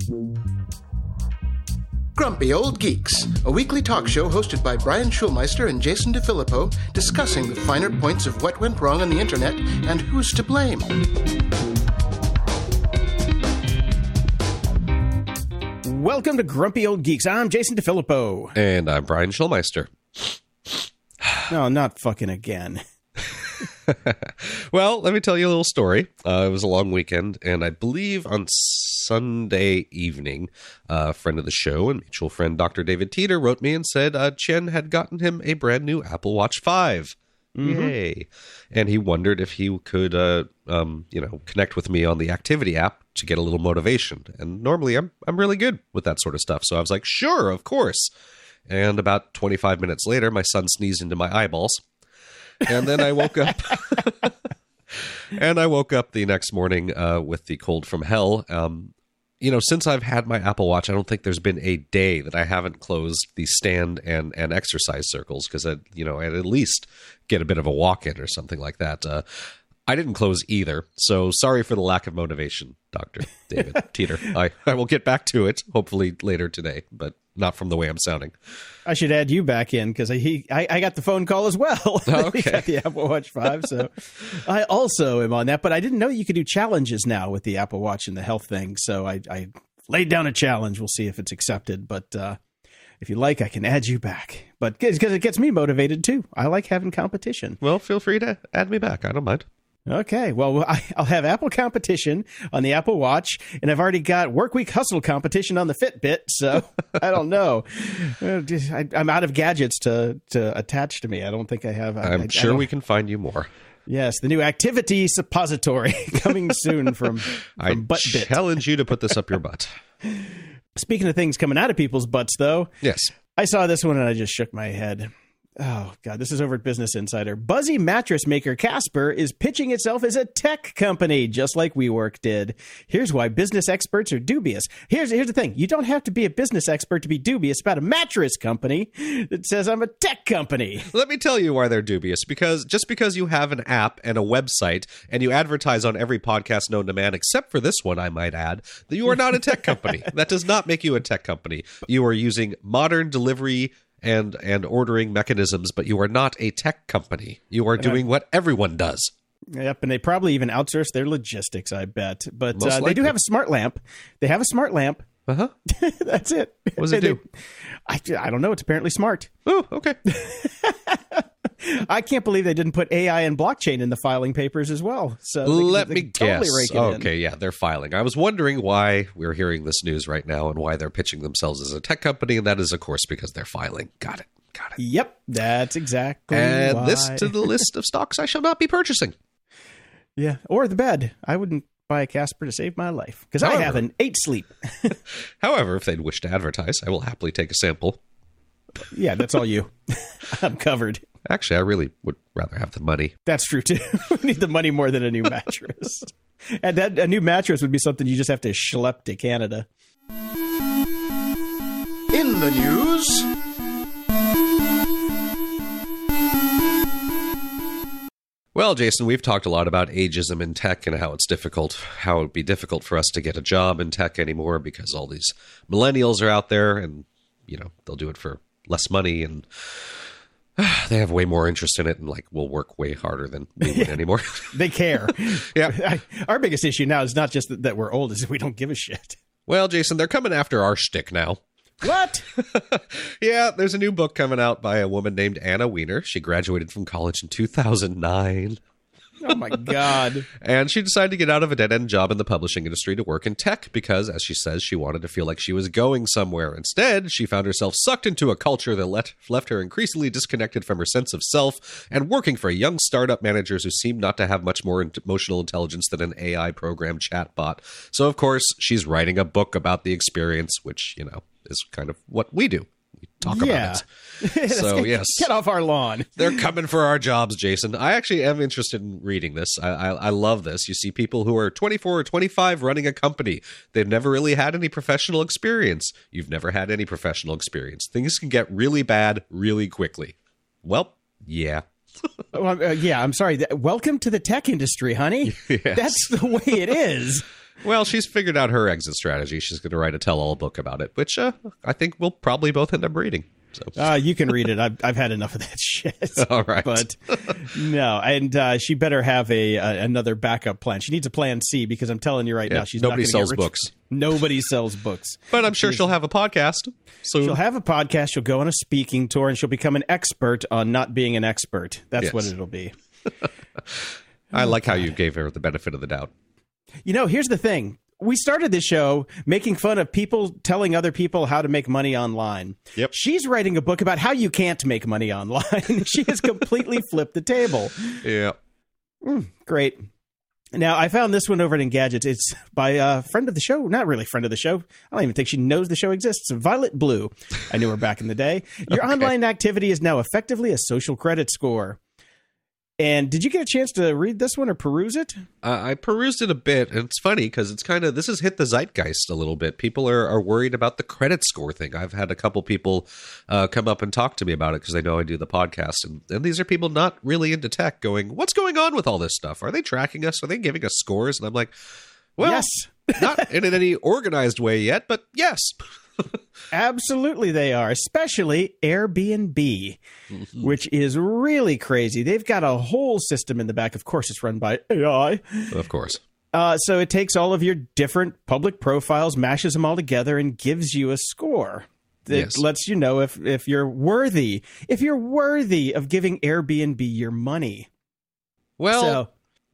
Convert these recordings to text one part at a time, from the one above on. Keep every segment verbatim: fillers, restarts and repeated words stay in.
Grumpy Old Geeks, a weekly talk show hosted by Brian Schulmeister and Jason DeFilippo, discussing the finer points of what went wrong on the internet and who's to blame. Welcome to Grumpy Old Geeks. I'm Jason DeFilippo. And I'm Brian Schulmeister. No, not fucking again. Well, let me tell you a little story. Uh, it was a long weekend, and I believe on Sunday evening, uh, a friend of the show and mutual friend Doctor David Teeter wrote me and said uh, Chen had gotten him a brand new Apple Watch five. Mm-hmm. Yay. And he wondered if he could, uh, um, you know, connect with me on the activity app to get a little motivation. And normally I'm I'm really good with that sort of stuff. So I was like, sure, of course. And about twenty-five minutes later, my son sneezed into my eyeballs. And then I woke up, and I woke up the next morning uh, with the cold from hell. Um, you know, since I've had my Apple Watch, I don't think there's been a day that I haven't closed the stand and, and exercise circles because, I, you know, I'd at least get a bit of a walk in or something like that. Uh, I didn't close either, so sorry for the lack of motivation, Doctor David Teeter. I, I will get back to it, hopefully later today, but not from the way I'm sounding. I should add you back in because I, he, I I got the phone call as well. Okay. Got the Apple Watch five, so I also am on that. But I didn't know you could do challenges now with the Apple Watch and the health thing, so I, I laid down a challenge. We'll see if it's accepted, but uh, if you like, I can add you back. But because it gets me motivated, too. I like having competition. Well, feel free to add me back. I don't mind. Okay, well, I, I'll have Apple competition on the Apple Watch, and I've already got Workweek Hustle competition on the Fitbit, so I don't know. I, I'm out of gadgets to, to attach to me. I don't think I have. I'm I, sure I we can find you more. Yes, the new activity suppository coming soon from, from I ButtBit. challenge you to put this up your butt. Speaking of things coming out of people's butts, though, yes, I saw this one and I just shook my head. Oh, God, this is over at Business Insider. Buzzy mattress maker Casper is pitching itself as a tech company, just like WeWork did. Here's why business experts are dubious. Here's, here's the thing. You don't have to be a business expert to be dubious about a mattress company that says I'm a tech company. Let me tell you why they're dubious. Because just because you have an app and a website and you advertise on every podcast known to man, except for this one, I might add, that you are not a tech company. That does not make you a tech company. You are using modern delivery and and ordering mechanisms, but you are not a tech company. You are doing what everyone does. Yep, and they probably even outsource their logistics, I bet. But uh, they do likely. have a smart lamp. They have a smart lamp. Uh-huh. That's it. What does it do? I, I don't know. It's apparently smart. Oh, okay. I can't believe they didn't put A I and blockchain in the filing papers as well. So Let they, me they totally guess. rake it Oh, in. okay, yeah, they're filing. I was wondering why we're hearing this news right now and why they're pitching themselves as a tech company, and that is, of course, because they're filing. Got it. Got it. Yep, that's exactly Add why. this to the list of stocks I shall not be purchasing. Yeah, or the bed. I wouldn't buy a Casper to save my life because I However- have an eight sleep. However, if they'd wish to advertise, I will happily take a sample. Yeah, that's all you. I'm covered. Actually, I really would rather have the money. That's true, too. We need the money more than a new mattress. And that a new mattress would be something you just have to schlep to Canada. In the news, Well, Jason, we've talked a lot about ageism in tech and how it's difficult, how it would be difficult for us to get a job in tech anymore because all these millennials are out there and, you know, they'll do it for less money and uh, they have way more interest in it and, like, will work way harder than we would anymore. They care. Yeah. I, our biggest issue now is not just that, that we're old, is that we don't give a shit. Well, Jason, they're coming after our shtick now. What? Yeah, there's a new book coming out by a woman named Anna Wiener. She graduated from college in two thousand nine. Oh, my God. And she decided to get out of a dead-end job in the publishing industry to work in tech because, as she says, she wanted to feel like she was going somewhere. Instead, she found herself sucked into a culture that let, left her increasingly disconnected from her sense of self and working for young startup managers who seemed not to have much more emotional intelligence than an A I program chatbot. So, of course, she's writing a book about the experience, which, you know, is kind of what we do. We talk Yeah. about it. So, get, yes. Get off our lawn. They're coming for our jobs, Jason. I actually am interested in reading this. I, I, I love this. You see people who are twenty-four or twenty-five running a company. They've never really had any professional experience. You've never had any professional experience. Things can get really bad really quickly. Well, yeah. Well, uh, yeah, I'm sorry. Welcome to the tech industry, honey. Yes. That's the way it is. Well, she's figured out her exit strategy. She's going to write a tell-all book about it, which uh, I think we'll probably both end up reading. So. Uh, you can read it. I've, I've had enough of that shit. All right. But no, and uh, she better have a, a another backup plan. She needs a plan C because I'm telling you right yeah, now, she's nobody not gonna sells get rich. books. Nobody sells books. But I'm sure she's, she'll have a podcast. So she'll have a podcast. She'll go on a speaking tour, and she'll become an expert on not being an expert. That's yes. what it'll be. I oh, like God. how you gave her the benefit of the doubt. You know, here's the thing. We started this show making fun of people telling other people how to make money online. Yep. She's writing a book about how you can't make money online. She has completely flipped the table. Yeah. Mm, great. Now, I found this one over at Engadgets. It's by a friend of the show. Not really friend of the show. I don't even think she knows the show exists. Violet Blue. I knew her back in the day. Your okay. online activity is now effectively a social credit score. And did you get a chance to read this one or peruse it? Uh, I perused it a bit, and it's funny because it's kind of, this has hit the zeitgeist a little bit. People are, are worried about the credit score thing. I've had a couple people uh, come up and talk to me about it because they know I do the podcast. And, and these are people not really into tech going, what's going on with all this stuff? Are they tracking us? Are they giving us scores? And I'm like, well, yes. Not in any organized way yet, but yes. Absolutely they are, especially Airbnb, mm-hmm. which is really crazy. They've got a whole system in the back. Of course, it's run by A I. Of course. Uh, so it takes all of your different public profiles, mashes them all together, and gives you a score. It yes. lets you know if, if you're worthy, if you're worthy of giving Airbnb your money. Well, so,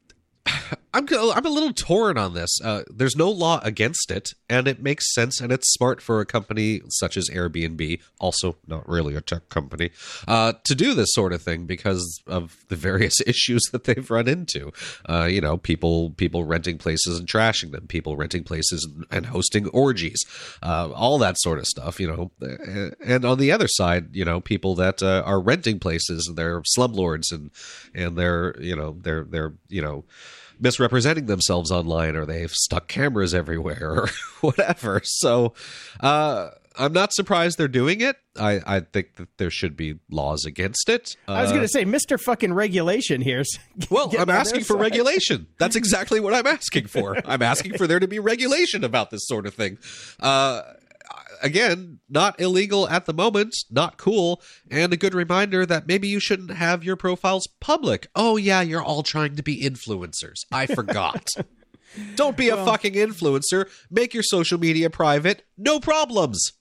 I'm I'm a little torn on this. Uh, there's no law against it, and it makes sense, and it's smart for a company such as Airbnb, also not really a tech company, uh, to do this sort of thing because of the various issues that they've run into. Uh, you know, people people renting places and trashing them, people renting places and hosting orgies, uh, all that sort of stuff. You know, and on the other side, you know, people that uh, are renting places and they're slumlords and and they're you know they're they're you know. misrepresenting themselves online, or they've stuck cameras everywhere or whatever. So uh, I'm not surprised they're doing it. I, I think that there should be laws against it. Uh, I was going to say, Mister fucking regulation here. Well, I'm asking for regulation. That's exactly what I'm asking for. I'm asking for there to be regulation about this sort of thing. Uh Again, not illegal at the moment, not cool, and a good reminder that maybe you shouldn't have your profiles public. Oh, yeah, you're all trying to be influencers. I forgot. Don't be well, a fucking influencer. Make your social media private. No problems.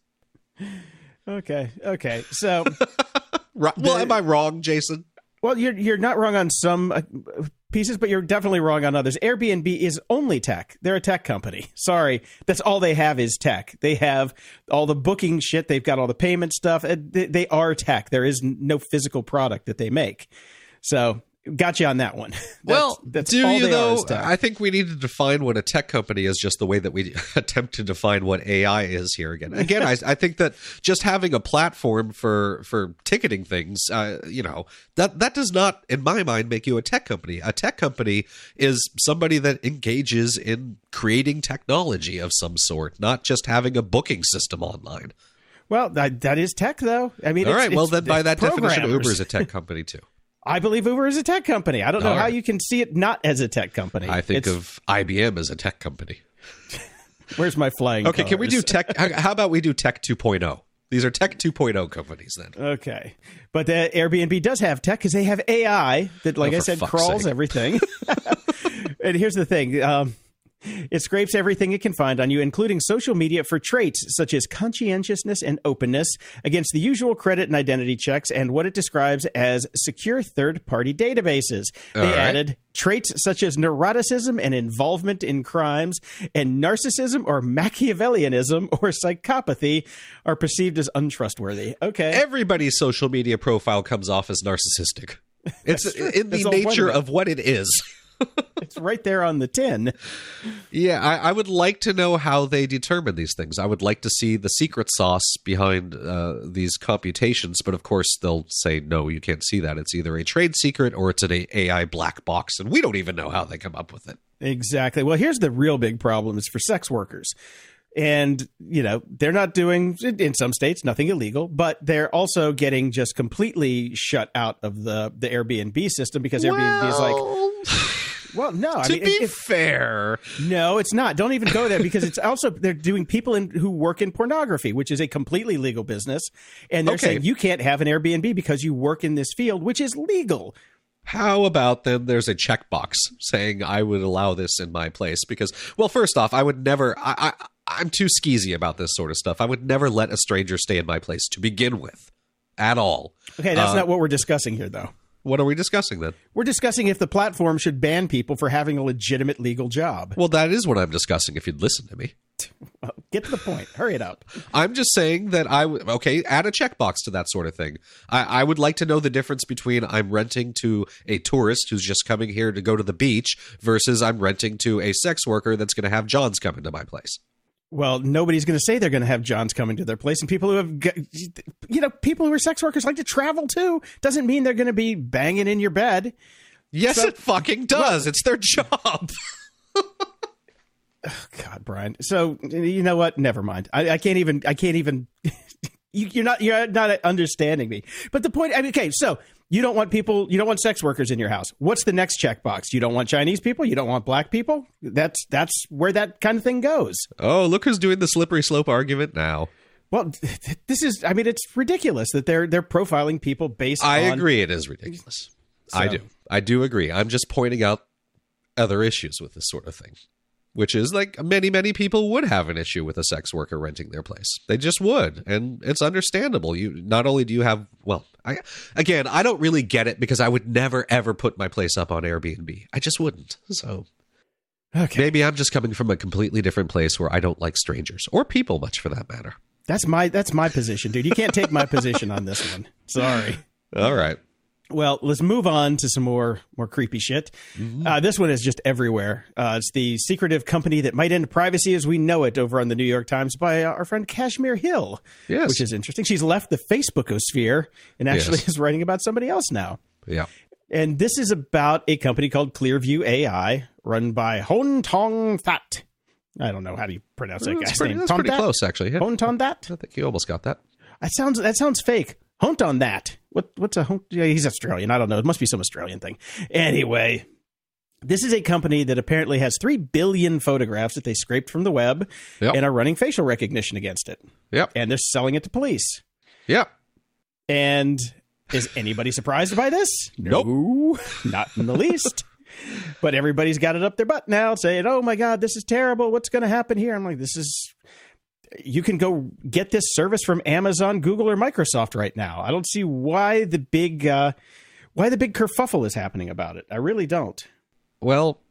Okay, okay. So, well, the, am I wrong, Jason? Well, you're you're not wrong on some uh, pieces, but you're definitely wrong on others. Airbnb is only tech. They're a tech company. Sorry. That's all they have is tech. They have all the booking shit. They've got all the payment stuff. They, they are tech. There is no physical product that they make. So got you on that one. That's, well, that's do all you they though? Are is tech. I think we need to define what a tech company is just the way that we attempt to define what A I is here again. Again, I, I think that just having a platform for for ticketing things, uh, you know, that that does not, in my mind, make you a tech company. A tech company is somebody that engages in creating technology of some sort, not just having a booking system online. Well, that, that is tech, though. I mean, all it's, right. Well, it's, then by that definition, programmers. Uber is a tech company too. I believe Uber is a tech company. I don't know All how right. you can see it not as a tech company. I think it's, of I B M as a tech company. Where's my flying Okay, colors? can we do tech? How about we do tech two point oh? These are tech two point oh companies then. Okay. But the Airbnb does have tech because they have A I that, like oh, I said, fuck's crawls sake. everything. And here's the thing. Um, it scrapes everything it can find on you, including social media, for traits such as conscientiousness and openness against the usual credit and identity checks and what it describes as secure third-party databases. They right. added traits such as neuroticism and involvement in crimes, and narcissism or Machiavellianism or psychopathy are perceived as untrustworthy. Okay. Everybody's social media profile comes off as narcissistic. It's in the That's all nature part of what it is. It's right there on the tin. Yeah, I, I would like to know how they determine these things. I would like to see the secret sauce behind uh, these computations, but of course they'll say, no, you can't see that. It's either a trade secret or it's an A I black box, and we don't even know how they come up with it. Exactly. Well, here's the real big problem is for sex workers. And, you know, they're not doing, in some states, nothing illegal, but they're also getting just completely shut out of the, the Airbnb system because Airbnb is like... Well, no. I to mean, be if, fair. No, it's not. Don't even go there because it's also they're doing people in, who work in pornography, which is a completely legal business. And they're Okay. saying you can't have an Airbnb because you work in this field, which is legal. How about then there's a checkbox saying I would allow this in my place? Because, well, first off, I would never, I, I, I'm too skeezy about this sort of stuff. I would never let a stranger stay in my place to begin with at all. Okay, that's Uh, not what we're discussing here, though. What are we discussing then? We're discussing if the platform should ban people for having a legitimate legal job. Well, that is what I'm discussing if you'd listen to me. Well, get to the point. Hurry it up. I'm just saying that I would, okay, add a checkbox to that sort of thing. I, I would like to know the difference between I'm renting to a tourist who's just coming here to go to the beach versus I'm renting to a sex worker that's going to have Johns come into my place. Well, nobody's going to say they're going to have Johns coming to their place. And people who have, g- you know, people who are sex workers like to travel too. Doesn't mean they're going to be banging in your bed. Yes, So- it fucking does. It's their job. God, Brian. So you know what? Never mind. I, I can't even. I can't even. you, you're not. You're not understanding me. But the point. I mean, okay. So you don't want people. You don't want sex workers in your house. What's the next checkbox? You don't want Chinese people. You don't want black people. That's that's where that kind of thing goes. Oh, look who's doing the slippery slope argument now. Well, this is. I mean, it's ridiculous that they're they're profiling people based. I on... agree. It is ridiculous. I So- do. I do agree. I'm just pointing out other issues with this sort of thing. Which is like many, many people would have an issue with a sex worker renting their place. They just would. And it's understandable. You not only do you have, well, I, again, I don't really get it because I would never, ever put my place up on Airbnb. I just wouldn't. So Okay, maybe I'm just coming from a completely different place where I don't like strangers or people much for that matter. that's my that's my position, dude. You can't take my position on this one. Sorry. All right. Well, let's move on to some more more creepy shit. Mm-hmm. Uh, this one is just everywhere. Uh, it's the secretive company that might end privacy as we know it over on the New York Times by uh, our friend Kashmir Hill, Yes. which is interesting. She's left the Facebookosphere and actually Yes. is writing about somebody else now. Yeah. And this is about a company called Clearview A I, run by Hon Tong That. I don't know how do you pronounce that That's guy's pretty, name. that's Tom pretty That? close, actually. Yeah. Hon Tong That? I think you almost got that. That sounds that sounds fake. Hunt on that. What what's a hunt? Yeah, he's Australian. I don't know. It must be some Australian thing. Anyway, this is a company that apparently has three billion photographs that they scraped from the web Yep. and are running facial recognition against it. Yep. And they're selling it to police. Yep. And is anybody surprised by this? Nope. No, not in the least. But everybody's got it up their butt now saying, oh my God, this is terrible. What's going to happen here? I'm like, this is... You can go get this service from Amazon, Google, or Microsoft right now. I don't see why the big, uh, why the big kerfuffle is happening about it. I really don't. Well,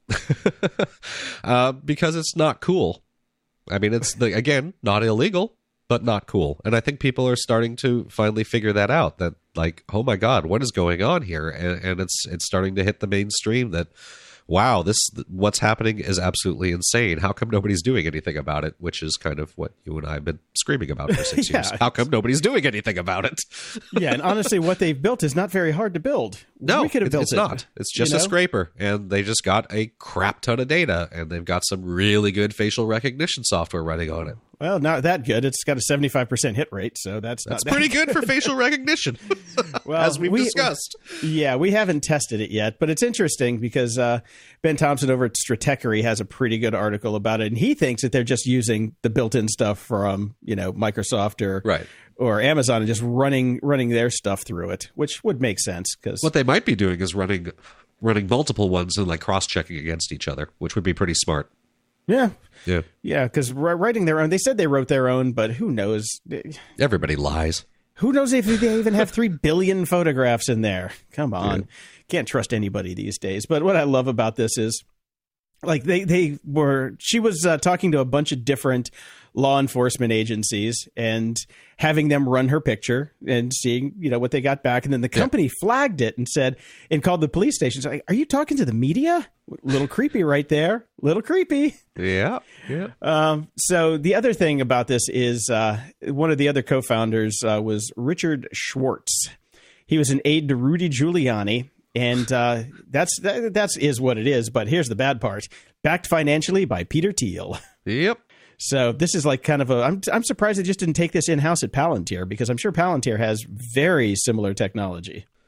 uh, because it's not cool. I mean, it's, the, again, not illegal, but not cool. And I think people are starting to finally figure that out, that like, oh my God, what is going on here? And, and it's it's starting to hit the mainstream that, wow, this what's happening is absolutely insane. How come nobody's doing anything about it? Which is kind of what you and I have been screaming about for six Yeah. years. How come nobody's doing anything about it? Yeah, and honestly, what they've built is not very hard to build. No, we could have it- built it's it. not. It's just you a know? scraper, and they just got a crap ton of data, and they've got some really good facial recognition software running on it. Well, not that good. It's got a seventy-five percent hit rate, so that's That's not that pretty good for facial recognition, Well, as we've we- discussed. Yeah, we haven't tested it yet, but it's interesting because uh, Ben Thompson over at Stratechery has a pretty good article about it, and he thinks that they're just using the built-in stuff from you know Microsoft or Right. or Amazon and just running running their stuff through it, which would make sense because What they might be doing is running running multiple ones and like cross-checking against each other, which would be pretty smart. yeah, Yeah. yeah, because writing their own, they said they wrote their own, but who knows? Everybody lies. Who knows if they even have three billion photographs in there? Come on. Yeah. Can't trust anybody these days. But what I love about this is, like, they, they were, she was uh, talking to a bunch of different law enforcement agencies and having them run her picture and seeing, you know, what they got back. And then the company flagged it and said, and called the police station. It's like, are you talking to the media? Little creepy right there. Little creepy. Yeah. Yeah. Um, so the other thing about this is uh, one of the other co-founders uh, was Richard Schwartz. He was an aide to Rudy Giuliani, and uh, that's that, that's is what it is. But here's the bad part: backed financially by Peter Thiel. Yep. So this is like kind of a. I'm I'm surprised they just didn't take this in house at Palantir because I'm sure Palantir has very similar technology.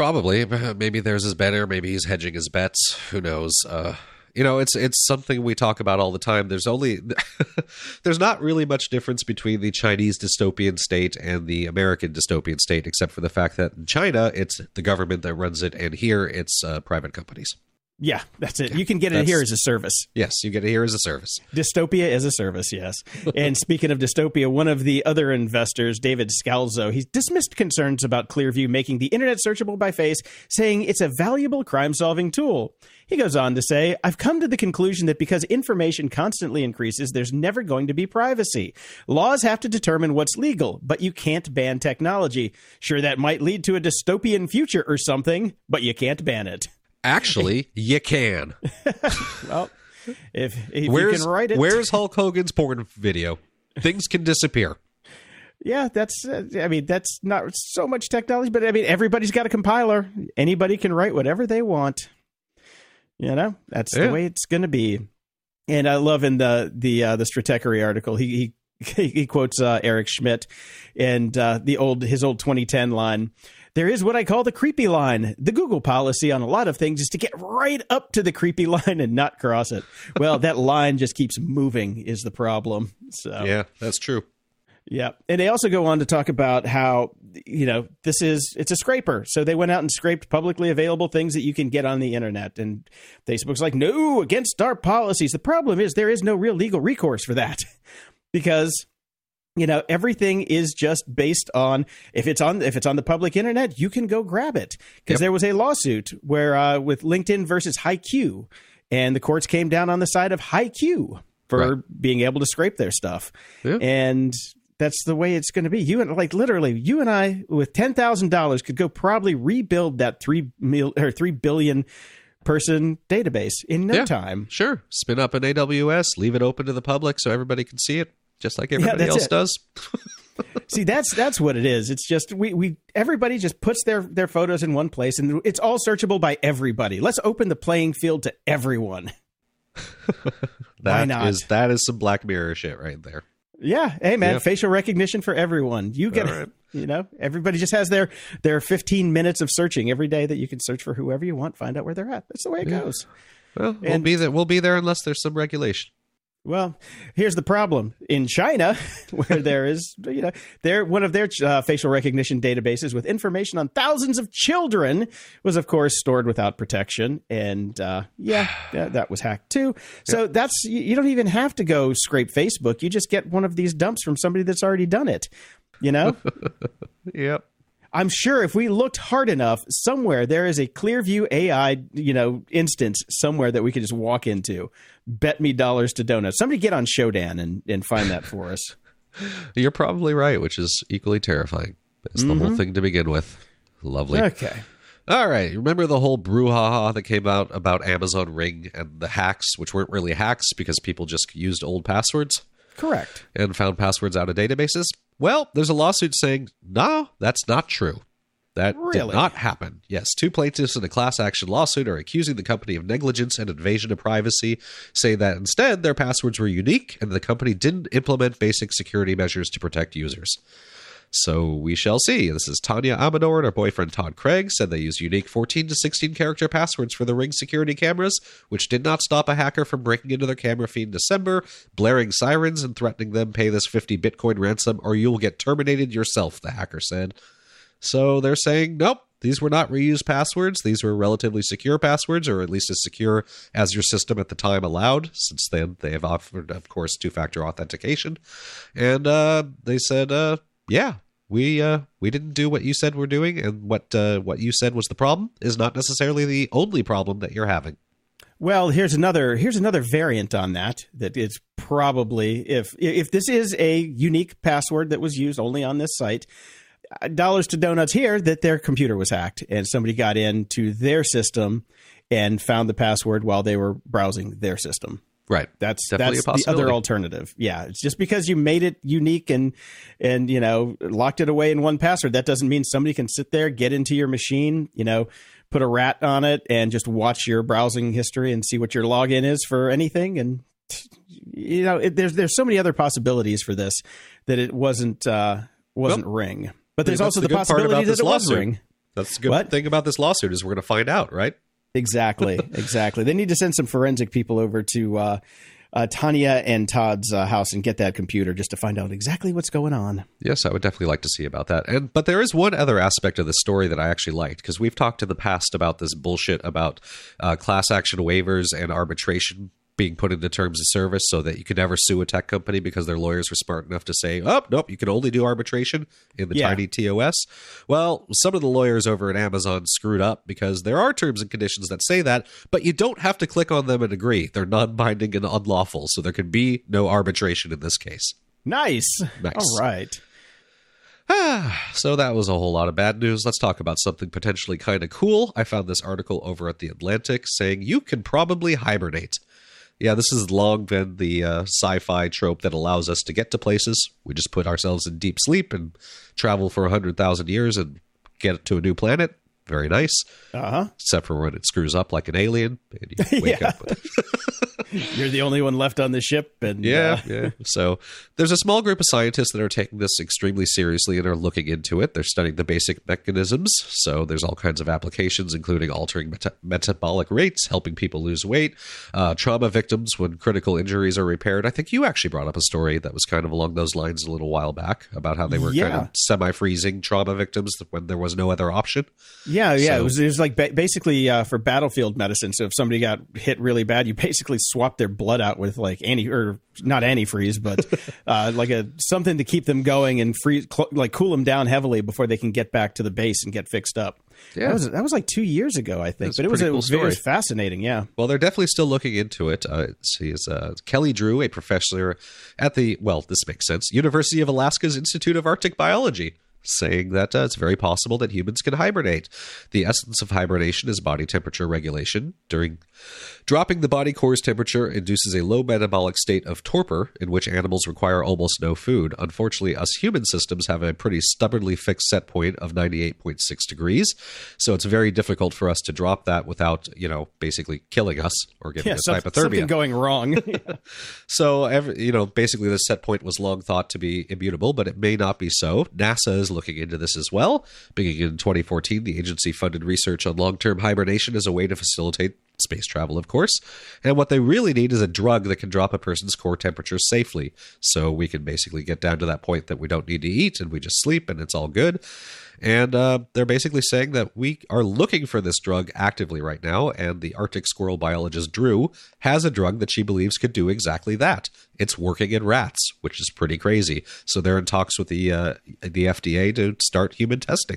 Probably. Maybe theirs is better. Maybe he's hedging his bets. Who knows? Uh, you know, it's it's something we talk about all the time. There's only there's not really much difference between the Chinese dystopian state and the American dystopian state, except for the fact that in China it's the government that runs it, and here it's uh, private companies. Yeah, that's it. Yeah, you can get it here as a service. Yes, you get it here as a service. Dystopia as a service, yes. And speaking of dystopia, one of the other investors, David Scalzo, he's dismissed concerns about Clearview making the internet searchable by face, saying it's a valuable crime-solving tool. He goes on to say, I've come to the conclusion that because information constantly increases, there's never going to be privacy. Laws have to determine what's legal, but you can't ban technology. Sure, that might lead to a dystopian future or something, but you can't ban it. Actually, you can. Well, if, if where's, you can write it. Where's Hulk Hogan's porn video? Things can disappear. Yeah, that's, uh, I mean, that's not so much technology, but I mean, everybody's got a compiler. Anybody can write whatever they want. You know, that's yeah. the way it's going to be. And I love in the, the, uh, the Stratechery article, he, he, he quotes uh, Eric Schmidt and uh, the old, his old twenty ten line. There is what I call the creepy line. The Google policy on a lot of things is to get right up to the creepy line and not cross it. Well, that line just keeps moving is the problem. So yeah, that's true. Yeah. And they also go on to talk about how, you know, this is, it's a scraper. So they went out and scraped publicly available things that you can get on the internet. And Facebook's like, no, against our policies. The problem is there is no real legal recourse for that because, you know, everything is just based on if it's on if it's on the public internet, you can go grab it because yep. there was a lawsuit where uh, with LinkedIn versus HiQ, and the courts came down on the side of HiQ for right. being able to scrape their stuff. Yeah. And that's the way it's going to be. You and like literally you and I with ten thousand dollars could go probably rebuild that three mil or three billion person database in no yeah, time. Sure. Spin up an A W S, leave it open to the public so everybody can see it. Just like everybody yeah, else it. does. See, that's that's what it is. It's just we we everybody just puts their their photos in one place, and it's all searchable by everybody. Let's open the playing field to everyone. That Why not? is that is some Black Mirror shit right there. Yeah. Hey, man, yeah. facial recognition for everyone. You get right. You know, everybody just has their their fifteen minutes of searching every day that you can search for whoever you want, find out where they're at. That's the way it yeah. goes. Well, and, we'll be there. We'll be there unless there's some regulation. Well, here's the problem. In China, where there is, you know, their one of their uh, facial recognition databases with information on thousands of children was, of course, stored without protection. And uh, yeah, yeah, that was hacked, too. So yep. that's you, you don't even have to go scrape Facebook. You just get one of these dumps from somebody that's already done it, you know? Yep. I'm sure if we looked hard enough, somewhere there is a Clearview A I, you know, instance somewhere that we could just walk into. Bet me dollars to donuts. Somebody get on Shodan and, and find that for us. You're probably right, which is equally terrifying. It's mm-hmm. the whole thing to begin with. Lovely. Okay. All right. Remember the whole brouhaha that came out about Amazon Ring and the hacks, which weren't really hacks because people just used old passwords? Correct. And found passwords out of databases? Well, there's a lawsuit saying, no, that's not true. That really? did not happen. Yes, two plaintiffs in a class action lawsuit are accusing the company of negligence and invasion of privacy, saying that instead their passwords were unique and the company didn't implement basic security measures to protect users. So we shall see. This is Tanya Amador and her boyfriend Todd Craig said they used unique fourteen to sixteen character passwords for the Ring security cameras, which did not stop a hacker from breaking into their camera feed in December, blaring sirens and threatening them pay this fifty Bitcoin ransom or you'll get terminated yourself, the hacker said. So they're saying, nope, these were not reused passwords. These were relatively secure passwords, or at least as secure as your system at the time allowed, since then they have offered, of course, two-factor authentication. And uh, they said, uh, yeah, we uh, we didn't do what you said we're doing, and what uh, what you said was the problem is not necessarily the only problem that you're having. Well, here's another here's another variant on that. That is probably if if this is a unique password that was used only on this site. Dollars to donuts here that their computer was hacked and somebody got into their system and found the password while they were browsing their system. Right. That's Definitely that's a possibility. The other alternative. Yeah. It's just because you made it unique and, and, you know, locked it away in one password. That doesn't mean somebody can sit there, get into your machine, you know, put a rat on it and just watch your browsing history and see what your login is for anything. And, you know, it, there's, there's so many other possibilities for this that it wasn't, uh, wasn't well, Ring. But there's also the, the possibility that it was Ring. That's the good What? thing about this lawsuit is we're going to find out, right? Exactly, exactly. They need to send some forensic people over to uh, uh, Tanya and Todd's uh, house and get that computer just to find out exactly what's going on. Yes, I would definitely like to see about that. And but there is one other aspect of the story that I actually liked, because we've talked in the past about this bullshit about uh, class action waivers and arbitration being put into terms of service so that you could never sue a tech company because their lawyers were smart enough to say, oh, nope, you can only do arbitration in the Yeah. tiny T O S. Well, some of the lawyers over at Amazon screwed up because there are terms and conditions that say that, but you don't have to click on them and agree. They're non-binding and unlawful, so there can be no arbitration in this case. Nice. Nice. All right. So that was a whole lot of bad news. Let's talk about something potentially kind of cool. I found this article over at The Atlantic saying you can probably hibernate. Yeah, this has long been the uh, sci-fi trope that allows us to get to places. We just put ourselves in deep sleep and travel for one hundred thousand years and get to a new planet. Very nice. Uh-huh. Except for when it screws up like an alien and you wake Yeah. up with You're the only one left on the ship. And Yeah, uh, yeah. So there's a small group of scientists that are taking this extremely seriously and are looking into it. They're studying the basic mechanisms. So there's all kinds of applications, including altering meta- metabolic rates, helping people lose weight, uh, trauma victims when critical injuries are repaired. I think you actually brought up a story that was kind of along those lines a little while back about how they were Yeah. kind of semi-freezing trauma victims when there was no other option. Yeah, yeah. So- It was it was like ba- basically uh, for battlefield medicine. So if somebody got hit really bad, you basically swap their blood out with like anti or not antifreeze, but uh, like a something to keep them going and freeze, cl- like cool them down heavily before they can get back to the base and get fixed up. Yeah. That was that was like two years ago, I think. That's But a it was pretty a cool very story. fascinating. Yeah. Well, they're definitely still looking into it. Uh, she is uh, Kelly Drew, a professor at the, well, this makes sense, University of Alaska's Institute of Arctic Biology, saying that uh, it's very possible that humans can hibernate. The essence of hibernation is body temperature regulation. During dropping the body core's temperature induces a low metabolic state of torpor in which animals require almost no food. Unfortunately, us human systems have a pretty stubbornly fixed set point of ninety-eight point six degrees, so it's very difficult for us to drop that without, you know, basically killing us or getting Yeah. us Some, hypothermia. something going wrong. So, every, you know, basically the set point was long thought to be immutable, but it may not be so. NASA is looking into this as well. Beginning in twenty fourteen, the agency funded research on long-term hibernation as a way to facilitate space travel, of course. And what they really need is a drug that can drop a person's core temperature safely. So we can basically get down to that point that we don't need to eat and we just sleep and it's all good. And uh, they're basically saying that we are looking for this drug actively right now, and the Arctic squirrel biologist Drew has a drug that she believes could do exactly that. It's working in rats, which is pretty crazy. So they're in talks with the uh, the F D A to start human testing.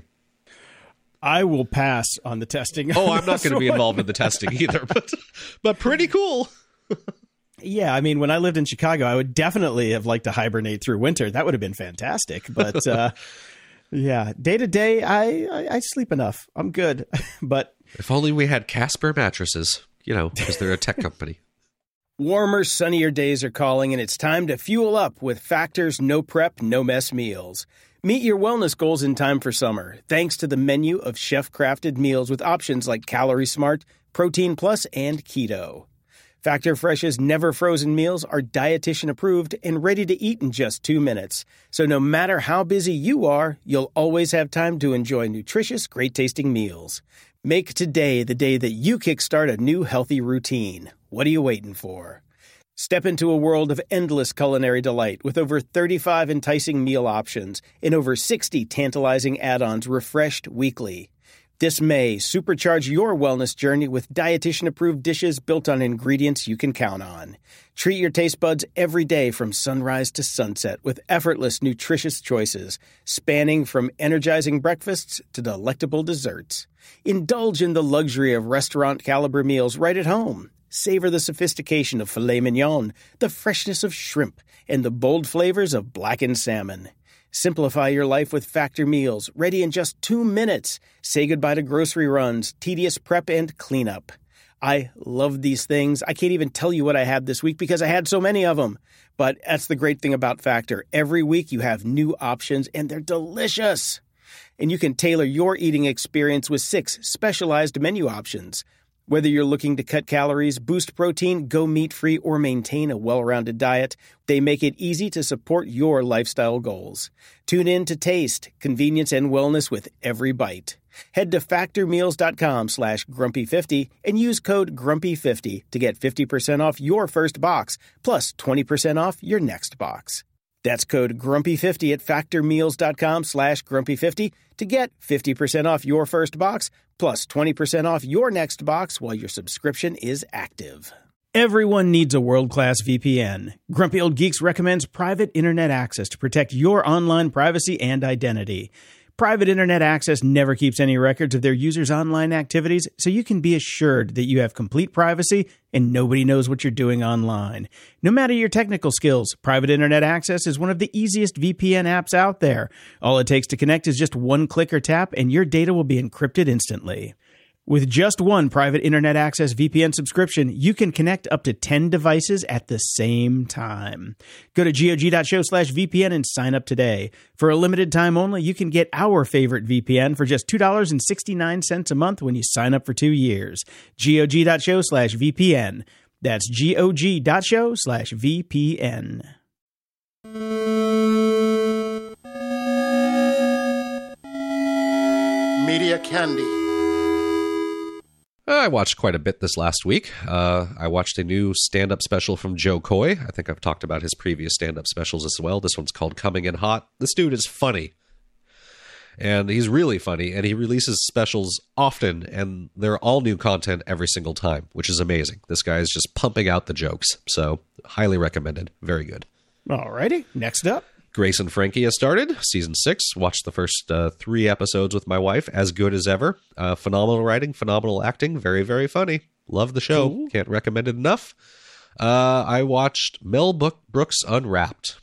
I will pass on the testing. Oh, I'm not going to be involved in the testing either, but but pretty cool. Yeah, I mean, when I lived in Chicago, I would definitely have liked to hibernate through winter. That would have been fantastic. But uh, yeah, day to day, I, I I sleep enough. I'm good. But If only we had Casper mattresses, you know, because they're a tech company. warmer, sunnier days are calling, and it's time to fuel up with Factor's no prep, no mess meals. Meet your wellness goals in time for summer, thanks to the menu of chef-crafted meals with options like Calorie Smart, Protein Plus, and Keto. Factor Fresh's never-frozen meals are dietitian-approved and ready to eat in just two minutes. So no matter how busy you are, you'll always have time to enjoy nutritious, great-tasting meals. Make today the day that you kickstart a new healthy routine. What are you waiting for? Step into a world of endless culinary delight with over thirty-five enticing meal options and over sixty tantalizing add-ons refreshed weekly. This May, supercharge your wellness journey with dietitian-approved dishes built on ingredients you can count on. Treat your taste buds every day from sunrise to sunset with effortless, nutritious choices, spanning from energizing breakfasts to delectable desserts. Indulge in the luxury of restaurant-caliber meals right at home. Savor the sophistication of filet mignon, the freshness of shrimp, and the bold flavors of blackened salmon. Simplify your life with Factor meals, ready in just two minutes. Say goodbye to grocery runs, tedious prep, and cleanup. I love these things. I can't even tell you what I had this week because I had so many of them. But that's the great thing about Factor. Every week you have new options, and they're delicious. And you can tailor your eating experience with six specialized menu options. Whether you're looking to cut calories, boost protein, go meat-free, or maintain a well-rounded diet, they make it easy to support your lifestyle goals. Tune in to taste, convenience, and wellness with every bite. Head to factormeals.com slash grumpy50 and use code grumpy fifty to get fifty percent off your first box, plus twenty percent off your next box. That's code grumpy fifty at factormeals.com slash grumpy50 to get fifty percent off your first box, plus twenty percent off your next box while your subscription is active. Everyone needs a world-class V P N. Grumpy Old Geeks recommends private internet access to protect your online privacy and identity. Private internet access never keeps any records of their users' online activities, so you can be assured that you have complete privacy and nobody knows what you're doing online. No matter your technical skills, private internet access is one of the easiest V P N apps out there. All it takes to connect is just one click or tap, and your data will be encrypted instantly. With just one private internet access V P N subscription, you can connect up to ten devices at the same time. Go to gog.show slash VPN and sign up today. For a limited time only, you can get our favorite V P N for just two dollars and sixty-nine cents a month when you sign up for two years. gog.show slash VPN. That's gog.show slash VPN. Media Candy. I watched quite a bit this last week. Uh, I watched a new stand-up special from Joe Coy. I think I've talked about his previous stand-up specials as well. This one's called Coming in Hot. This dude is funny. And he's really funny, and he releases specials often, and they're all new content every single time, which is amazing. This guy is just pumping out the jokes. So, highly recommended. Very good. Alrighty, next up. Grace and Frankie has started, season six. Watched the first uh, three episodes with my wife. As good as ever. Uh, phenomenal writing, phenomenal acting. Very, very funny. Love the show. Cool. Can't recommend it enough. Uh, I watched Mel Brooks Unwrapped.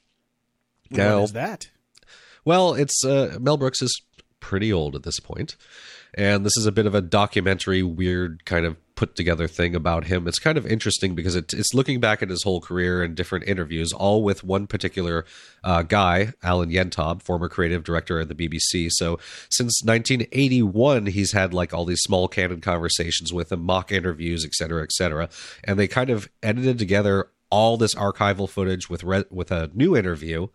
Now, what is that? Well, it's uh, Mel Brooks is pretty old at this point. And this is a bit of a documentary, weird kind of put together thing about him. It's kind of interesting because it, it's looking back at his whole career and different interviews, all with one particular uh, guy, Alan Yentob, former creative director at the B B C. So since nineteen eighty-one, he's had like all these small candid conversations with him, mock interviews, et cetera, et cetera. And they kind of edited together all this archival footage with re- with a new interview.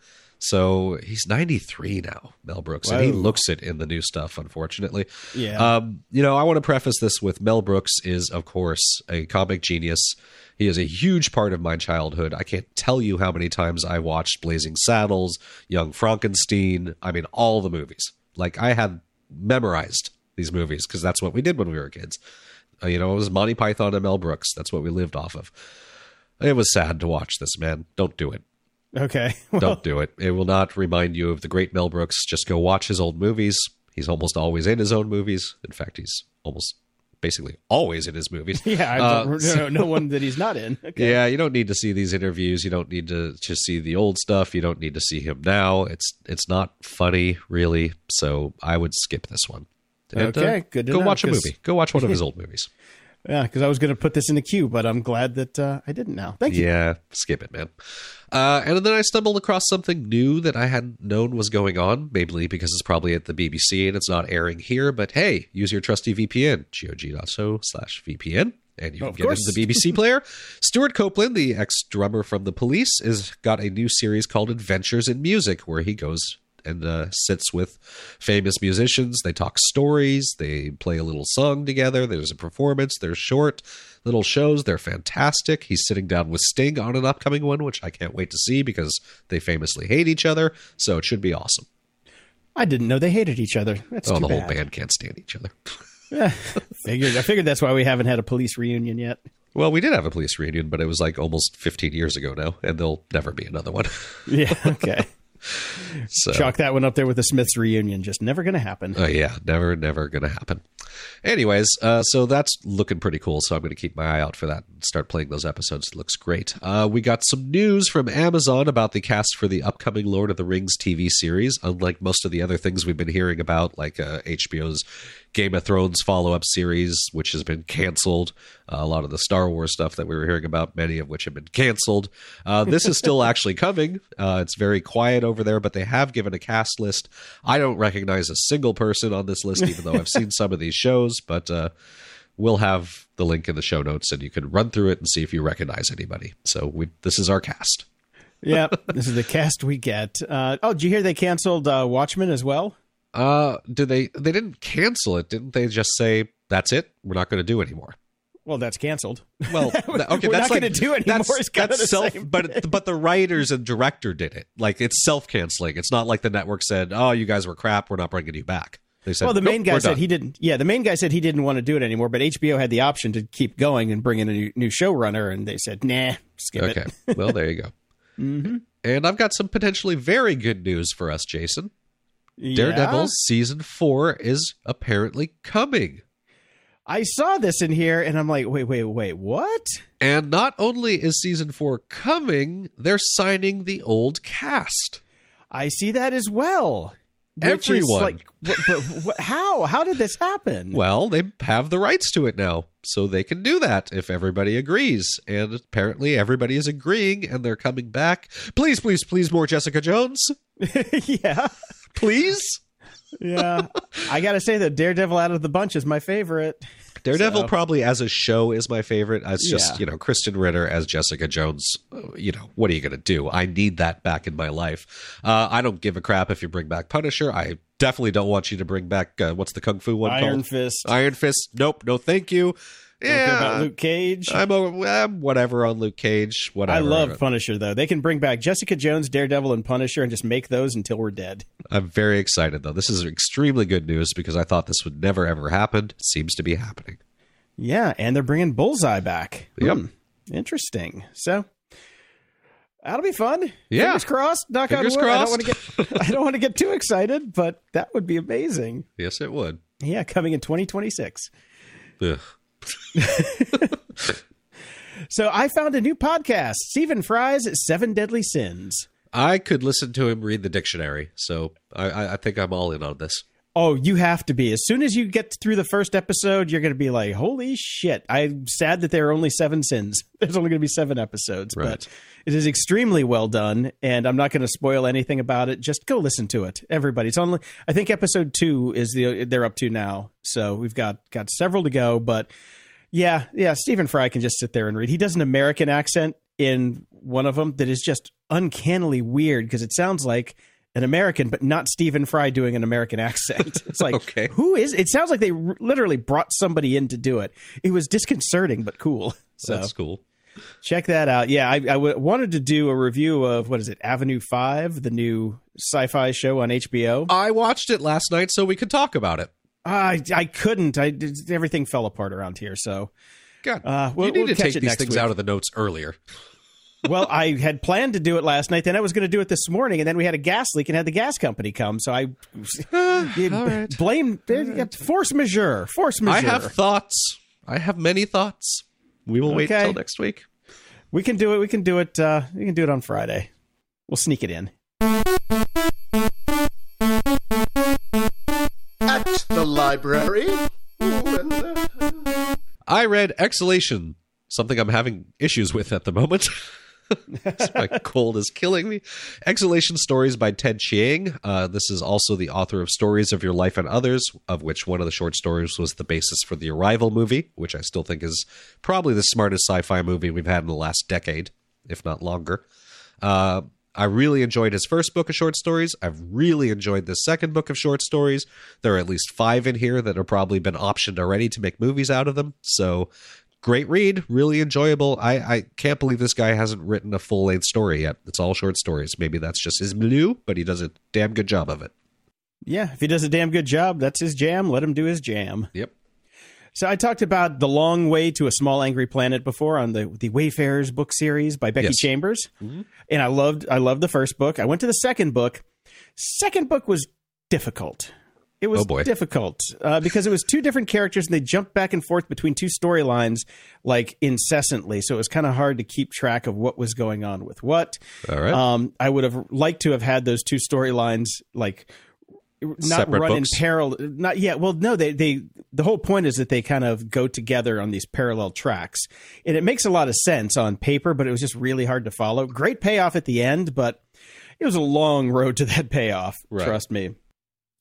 So he's ninety-three now, Mel Brooks, Whoa. And he looks it in the new stuff, unfortunately. Yeah. Um, you know, I want to preface this with Mel Brooks is, of course, a comic genius. He is a huge part of my childhood. I can't tell you how many times I watched Blazing Saddles, Young Frankenstein. I mean, all the movies. Like, I had memorized these movies because that's what we did when we were kids. Uh, you know, it was Monty Python and Mel Brooks. That's what we lived off of. It was sad to watch this, man. Don't do it. Okay. Well, don't do it. It will not remind you of the great Mel Brooks. Just go watch his old movies. He's almost always in his own movies. In fact, he's almost basically always in his movies. Yeah, I uh, don't know no one that he's not in. Okay. Yeah, you don't need to see these interviews. You don't need to just see the old stuff. You don't need to see him now. It's it's not funny, really. So I would skip this one. And, okay, uh, good to Go know, watch a movie. Go watch one of his old movies. Yeah, because I was going to put this in the queue, but I'm glad that uh, I didn't now. Thank you. Yeah, skip it, man. Uh, and then I stumbled across something new that I hadn't known was going on, mainly because it's probably at the B B C and it's not airing here. But hey, use your trusty V P N, gog.show slash VPN, and you oh, can get course. into the B B C player. Stuart Copeland, the ex-drummer from The Police, has got a new series called Adventures in Music, where he goes and uh, sits with famous musicians. They talk stories. They play a little song together. There's a performance. There's short little shows. They're fantastic. He's sitting down with Sting on an upcoming one, which I can't wait to see because they famously hate each other. So it should be awesome. I didn't know they hated each other. That's oh, too the bad. whole band can't stand each other. Yeah, figured. I figured that's why we haven't had a Police reunion yet. Well, we did have a Police reunion, but it was like almost fifteen years ago now, and there'll never be another one. Yeah, okay. So, chalk that one up there with the Smiths reunion. Just never going to happen. Oh, uh, yeah. Never, never going to happen. Anyways, uh, so that's looking pretty cool. So I'm going to keep my eye out for that and start playing those episodes. It looks great. Uh, we got some news from Amazon about the cast for the upcoming Lord of the Rings T V series. Unlike most of the other things we've been hearing about, like uh, H B O's Game of Thrones follow-up series, which has been canceled. Uh, a lot of the Star Wars stuff that we were hearing about, many of which have been canceled. Uh, this is still actually coming. Uh, it's very quiet over there, but they have given a cast list. I don't recognize a single person on this list, even though I've seen some of these shows, but uh, we'll have the link in the show notes, and you can run through it and see if you recognize anybody. So we, this is our cast. Yeah, this is the cast we get. Uh, oh, did you hear they canceled uh, Watchmen as well? Uh, did they? They didn't cancel it, didn't they? Just say that's it. We're not going to do anymore. Well, that's canceled. Well, okay, we're that's not like, going to do anymore. That's, it's kind that's of the self, same. but but the writers and director did it. Like it's self canceling. It's not like the network said, "Oh, you guys were crap. We're not bringing you back." They said, well, the main nope, guy we're said done. he didn't. Yeah, the main guy said he didn't want to do it anymore, but H B O had the option to keep going and bring in a new, new showrunner, and they said, "Nah, skip okay. it." Okay, well, there you go. Mm-hmm. And I've got some potentially very good news for us, Jason. Yeah? Daredevil season four is apparently coming. I saw this in here, and I'm like, wait, wait, wait, what? And not only is season four coming, they're signing the old cast. I see that as well. Which is Everyone. like, but, but what, how? How did this happen? Well, they have the rights to it now, so they can do that if everybody agrees. And apparently everybody is agreeing, and they're coming back. Please, please, please, more Jessica Jones. Yeah. Please? Yeah. I got to say that Daredevil out of the bunch is my favorite. Daredevil So- probably as a show is my favorite. It's just, Yeah. you know, Kristen Ritter as Jessica Jones. uh, You know, what are you going to do? I need that back in my life. Uh, I don't give a crap if you bring back Punisher. I definitely don't want you to bring back, uh, what's the Kung Fu one Iron called? Fist. Iron Fist. Nope. No, thank you. Don't care about Yeah. Luke Cage. I'm, a, I'm whatever on Luke Cage. Whatever. I love Punisher, though. They can bring back Jessica Jones, Daredevil, and Punisher and just make those until we're dead. I'm very excited, though. This is extremely good news because I thought this would never, ever happen. It seems to be happening. Yeah, and they're bringing Bullseye back. Yep. Hmm, interesting. So that'll be fun. Yeah. Fingers crossed. Knock Fingers on wood. I don't crossed. want to get. I don't want to get too excited, but that would be amazing. Yes, it would. Yeah, coming in twenty twenty-six. Ugh. So I found a new podcast, Stephen Fry's Seven Deadly Sins. I could listen to him read the dictionary, so I, I, I think I'm all in on this. Oh, you have to be. As soon as you get through the first episode, you're going to be like, holy shit. I'm sad that there are only seven sins. There's only going to be seven episodes, Right. but it is extremely well done, and I'm not going to spoil anything about it. Just go listen to it, everybody. It's only, I think episode two is the they're up to now, so we've got, got several to go, but yeah, yeah, Stephen Fry can just sit there and read. He does an American accent in one of them that is just uncannily weird because it sounds like an American, but not Stephen Fry doing an American accent. It's like, Okay. who is? It sounds like they r- literally brought somebody in to do it. It was disconcerting, but cool. So That's cool. check that out. Yeah, I, I w- wanted to do a review of, what is it, Avenue five, the new sci-fi show on H B O. I watched it last night so we could talk about it. I I couldn't. I did, everything fell apart around here. So, God, Uh, we'll- you need we'll to catch take it these next things week. out of the notes earlier. well, I had planned to do it last night. Then I was going to do it this morning, and then we had a gas leak and had the gas company come. So I you all right. blame force majeure. Force majeure. I have thoughts. I have many thoughts. We will wait Okay. till next week. We can do it. We can do it. Uh, we can do it on Friday. We'll sneak it in. At the library. Ooh, and, uh, I read Exhalation, something I'm having issues with at the moment. My cold is killing me. Exhalation Stories by Ted Chiang. Uh, this is also the author of Stories of Your Life and Others, of which one of the short stories was the basis for the Arrival movie, which I still think is probably the smartest sci-fi movie we've had in the last decade, if not longer. Uh, I really enjoyed his first book of short stories. I've really enjoyed the second book of short stories. There are at least five in here that have probably been optioned already to make movies out of them. So great read, really enjoyable. I, I can't believe this guy hasn't written a full-length story yet. It's all short stories. Maybe that's just his milieu, but he does a damn good job of it. Yeah, if he does a damn good job, that's his jam. Let him do his jam. Yep. So I talked about The Long Way to a Small Angry Planet before on the the Wayfarers book series by Becky Yes. Chambers, Mm-hmm. and I loved I loved the first book. I went to the second book. Second book was difficult. It was Oh, boy. difficult uh, because it was two different characters and they jumped back and forth between two storylines like incessantly. So it was kind of hard to keep track of what was going on with what. All right. Um, I would have liked to have had those two storylines like not Separate run books? in parallel. Not yet. Well, no, they they the whole point is that they kind of go together on these parallel tracks, and it makes a lot of sense on paper, but it was just really hard to follow. Great payoff at the end, but it was a long road to that payoff. Right. Trust me.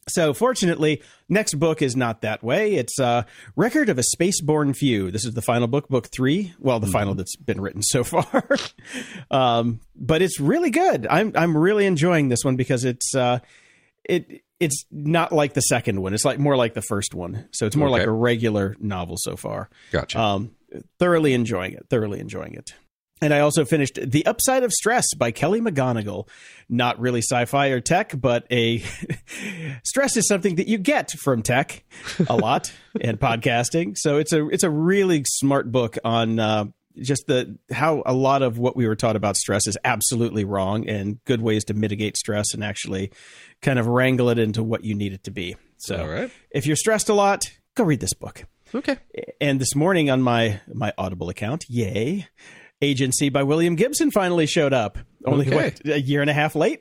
So fortunately, next book is not that way. It's uh, Record of a Spaceborne Few. This is the final book, book three. Well, the mm-hmm. final that's been written so far. um, but it's really good. I'm I'm really enjoying this one because it's uh, it it's not like the second one. It's like more like the first one. So it's more okay. like a regular novel so far. Gotcha. Um, thoroughly enjoying it. Thoroughly enjoying it. And I also finished The Upside of Stress by Kelly McGonigal. Not really sci-fi or tech, but a stress is something that you get from tech a lot and podcasting. So it's a it's a really smart book on uh, just the how a lot of what we were taught about stress is absolutely wrong, and good ways to mitigate stress and actually kind of wrangle it into what you need it to be. So all right. If you're stressed a lot, go read this book. Okay. And this morning on my my Audible account, yay, Agency by William Gibson finally showed up. Only okay. what, a year and a half late.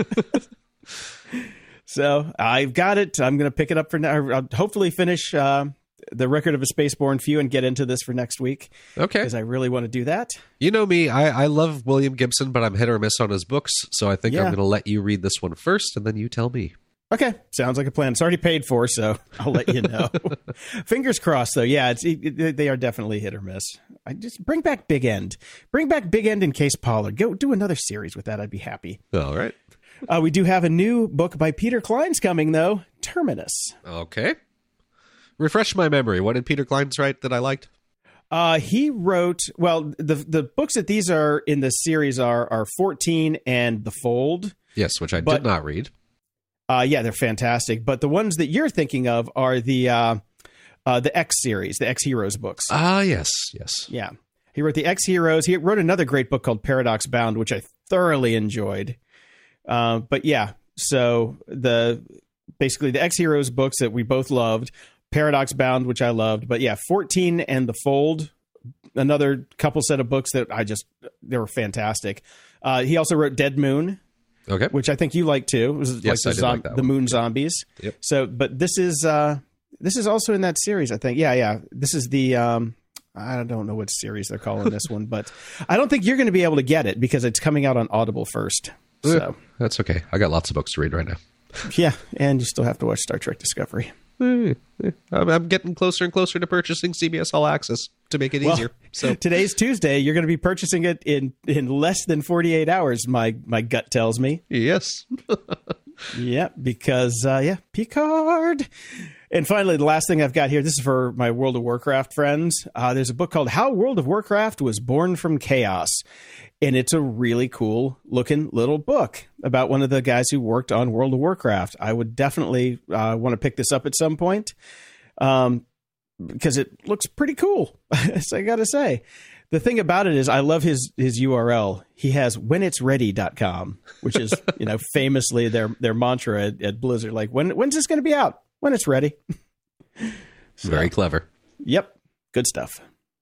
So I've got it. I'm going to pick it up for now. I'll hopefully finish uh, the Record of a Spaceborne Few and get into this for next week. Okay. Because I really want to do that. You know me, I, I love William Gibson, but I'm hit or miss on his books. So I think Yeah. I'm going to let you read this one first, and then you tell me. Okay, sounds like a plan. It's already paid for, so I'll let you know. Fingers crossed, though. Yeah, it's it, it, they are definitely hit or miss. I just bring back Big End. Bring back Big End and Case Pollard. Go do another series with that. I'd be happy. All right. Uh, we do have a new book by Peter Klein's coming, though. Terminus. Okay. Refresh my memory. What did Peter Klein's write that I liked? Uh, he wrote, well, the the books that these are in the series are are fourteen and The Fold. Yes, which I But- did not read. Uh, yeah, they're fantastic. But the ones that you're thinking of are the uh, uh, the X series, the X Heroes books. Ah, yes, yes. Yeah. He wrote the X Heroes. He wrote another great book called Paradox Bound, which I thoroughly enjoyed. Uh, but yeah, so the basically the X Heroes books that we both loved, Paradox Bound, which I loved. But yeah, fourteen and The Fold, another couple set of books that I just, they were fantastic. Uh, he also wrote Dead Moon. Okay. Which I think you like too. It was Yes, like I the, did zom- like that the one. Moon Zombies. Yep. So, but this is uh, this is also in that series, I think. Yeah, yeah. This is the um, I don't know what series they're calling this one, but I don't think you're going to be able to get it because it's coming out on Audible first. So That's okay. I got lots of books to read right now. yeah, and you still have to watch Star Trek Discovery. I'm, I'm getting closer and closer to purchasing C B S All Access to make it Well, easier. So today's Tuesday. You're going to be purchasing it in in less than forty-eight hours. My my gut tells me. yes. Yeah, because, uh, yeah, Picard. And finally, the last thing I've got here, this is for my World of Warcraft friends. Uh, there's a book called How World of Warcraft Was Born from Chaos. And it's a really cool looking little book about one of the guys who worked on World of Warcraft. I would definitely uh, want to pick this up at some point um, because it looks pretty cool, so I got to say. The thing about it is I love his his U R L. He has when it's ready dot com, which is, you know, famously their their mantra at, at Blizzard. Like, when when's this going to be out? When it's ready. So, Very clever. Yep. Good stuff.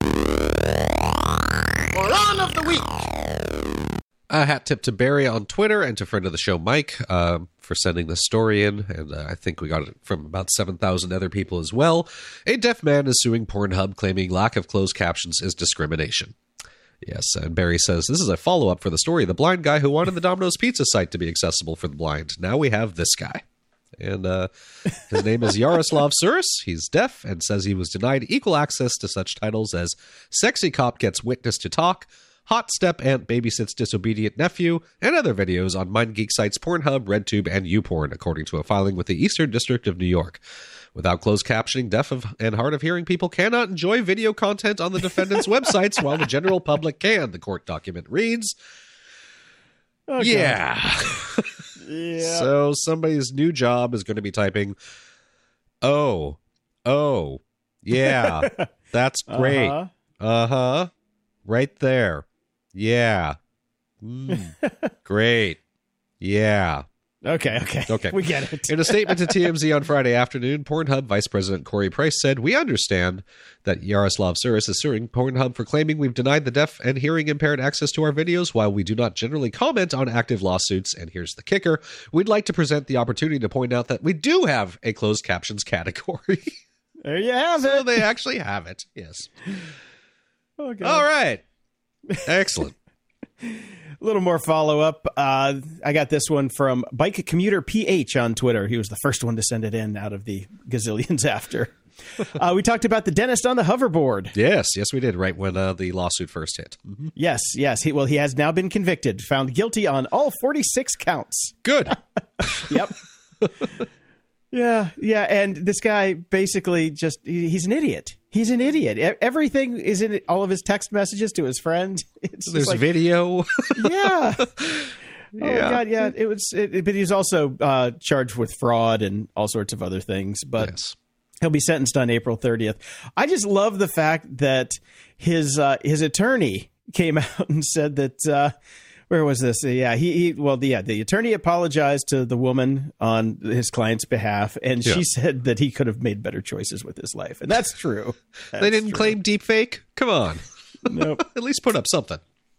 Moron of the week. A hat tip to Barry on Twitter and to friend of the show, Mike, uh, for sending the story in. And uh, I think we got it from about seven thousand other people as well. A deaf man is suing Pornhub, claiming lack of closed captions is discrimination. Yes, and Barry says, this is a follow-up for the story of the blind guy who wanted the Domino's Pizza site to be accessible for the blind. Now we have this guy. And uh, his name is Yaroslav Suris. He's deaf and says he was denied equal access to such titles as Sexy Cop Gets Witness to Talk, Hot Step Aunt Babysits Disobedient Nephew, and other videos on MindGeek sites Pornhub, RedTube, and YouPorn, according to a filing with the Eastern District of New York. Without closed captioning, deaf of, and hard of hearing people cannot enjoy video content on the defendant's websites while the general public can, the court document reads. Okay. Yeah. Yeah. So somebody's new job is going to be typing, oh, oh, yeah, that's great. Uh-huh. Uh-huh. Right there. Yeah. Mm. Great. Yeah. Okay, okay. Okay. We get it. In a statement to T M Z on Friday afternoon, Pornhub Vice President Corey Price said, we understand that Yaroslav Suris is suing Pornhub for claiming we've denied the deaf and hearing impaired access to our videos. While we do not generally comment on active lawsuits, and here's the kicker, we'd like to present the opportunity to point out that we do have a closed captions category. There you have So it. they actually have it. Yes. Oh, God. All right. Excellent. A little more follow-up. Uh, I got this one from Bike Commuter P H on Twitter. He was the first one to send it in out of the gazillions after. Uh, we talked about the dentist on the hoverboard. Yes, yes, we did, right when uh, the lawsuit first hit. Mm-hmm. Yes, yes. He, well, he has now been convicted, found guilty on all forty-six counts. Good. Yep. Yeah, yeah. And this guy basically just, he, he's an idiot. He's an idiot. E- Everything is in all of his text messages to his friends. It's There's like, video. Yeah. Oh, Yeah. God, yeah. It was, it, but he's also uh, charged with fraud and all sorts of other things. But Yes. he'll be sentenced on April thirtieth. I just love the fact that his uh, his attorney came out and said that, uh, where was this? Yeah, he, he well, the, yeah, the attorney apologized to the woman on his client's behalf, and Yeah. she said that he could have made better choices with his life. And that's true. That's They didn't true. claim deepfake? Come on. Nope. At least put up something.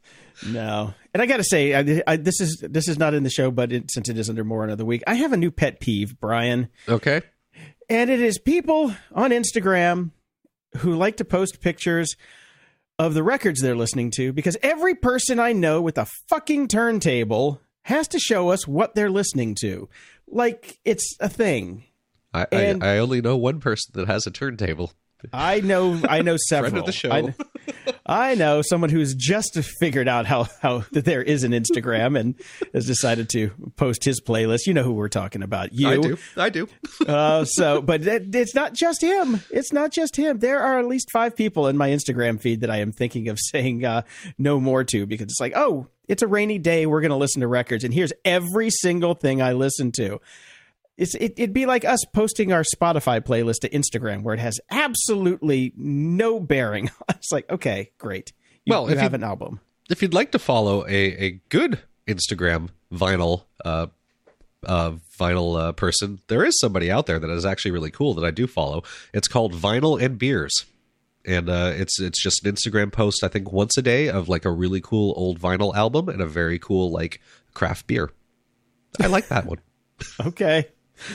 No. And I got to say, I, I, this is this is not in the show, but it, since it is under More Another Week, I have a new pet peeve, Brian. Okay. And it is people on Instagram who like to post pictures of the records they're listening to, because every person I know with a fucking turntable has to show us what they're listening to. Like it's a thing. I, And- I, I only know one person that has a turntable. I know I know several. Friend of the show. I, I know someone who's just figured out how, how that there is an Instagram and has decided to post his playlist. You know who we're talking about. You. I do. I do. Uh, so, but it, it's not just him. It's not just him. There are at least five people in my Instagram feed that I am thinking of saying uh, no more to, because it's like, oh, it's a rainy day. We're going to listen to records. And here's every single thing I listen to. It's, it, it'd be like us posting our Spotify playlist to Instagram, where it has absolutely no bearing. It's like, okay, great. You, Well, you if have you- an album. If you'd like to follow a, a good Instagram vinyl uh, uh, vinyl uh, person, there is somebody out there that is actually really cool that I do follow. It's called Vinyl and Beers. And uh, it's it's just an Instagram post, I think, once a day of like a really cool old vinyl album and a very cool like craft beer. I like that one. Okay.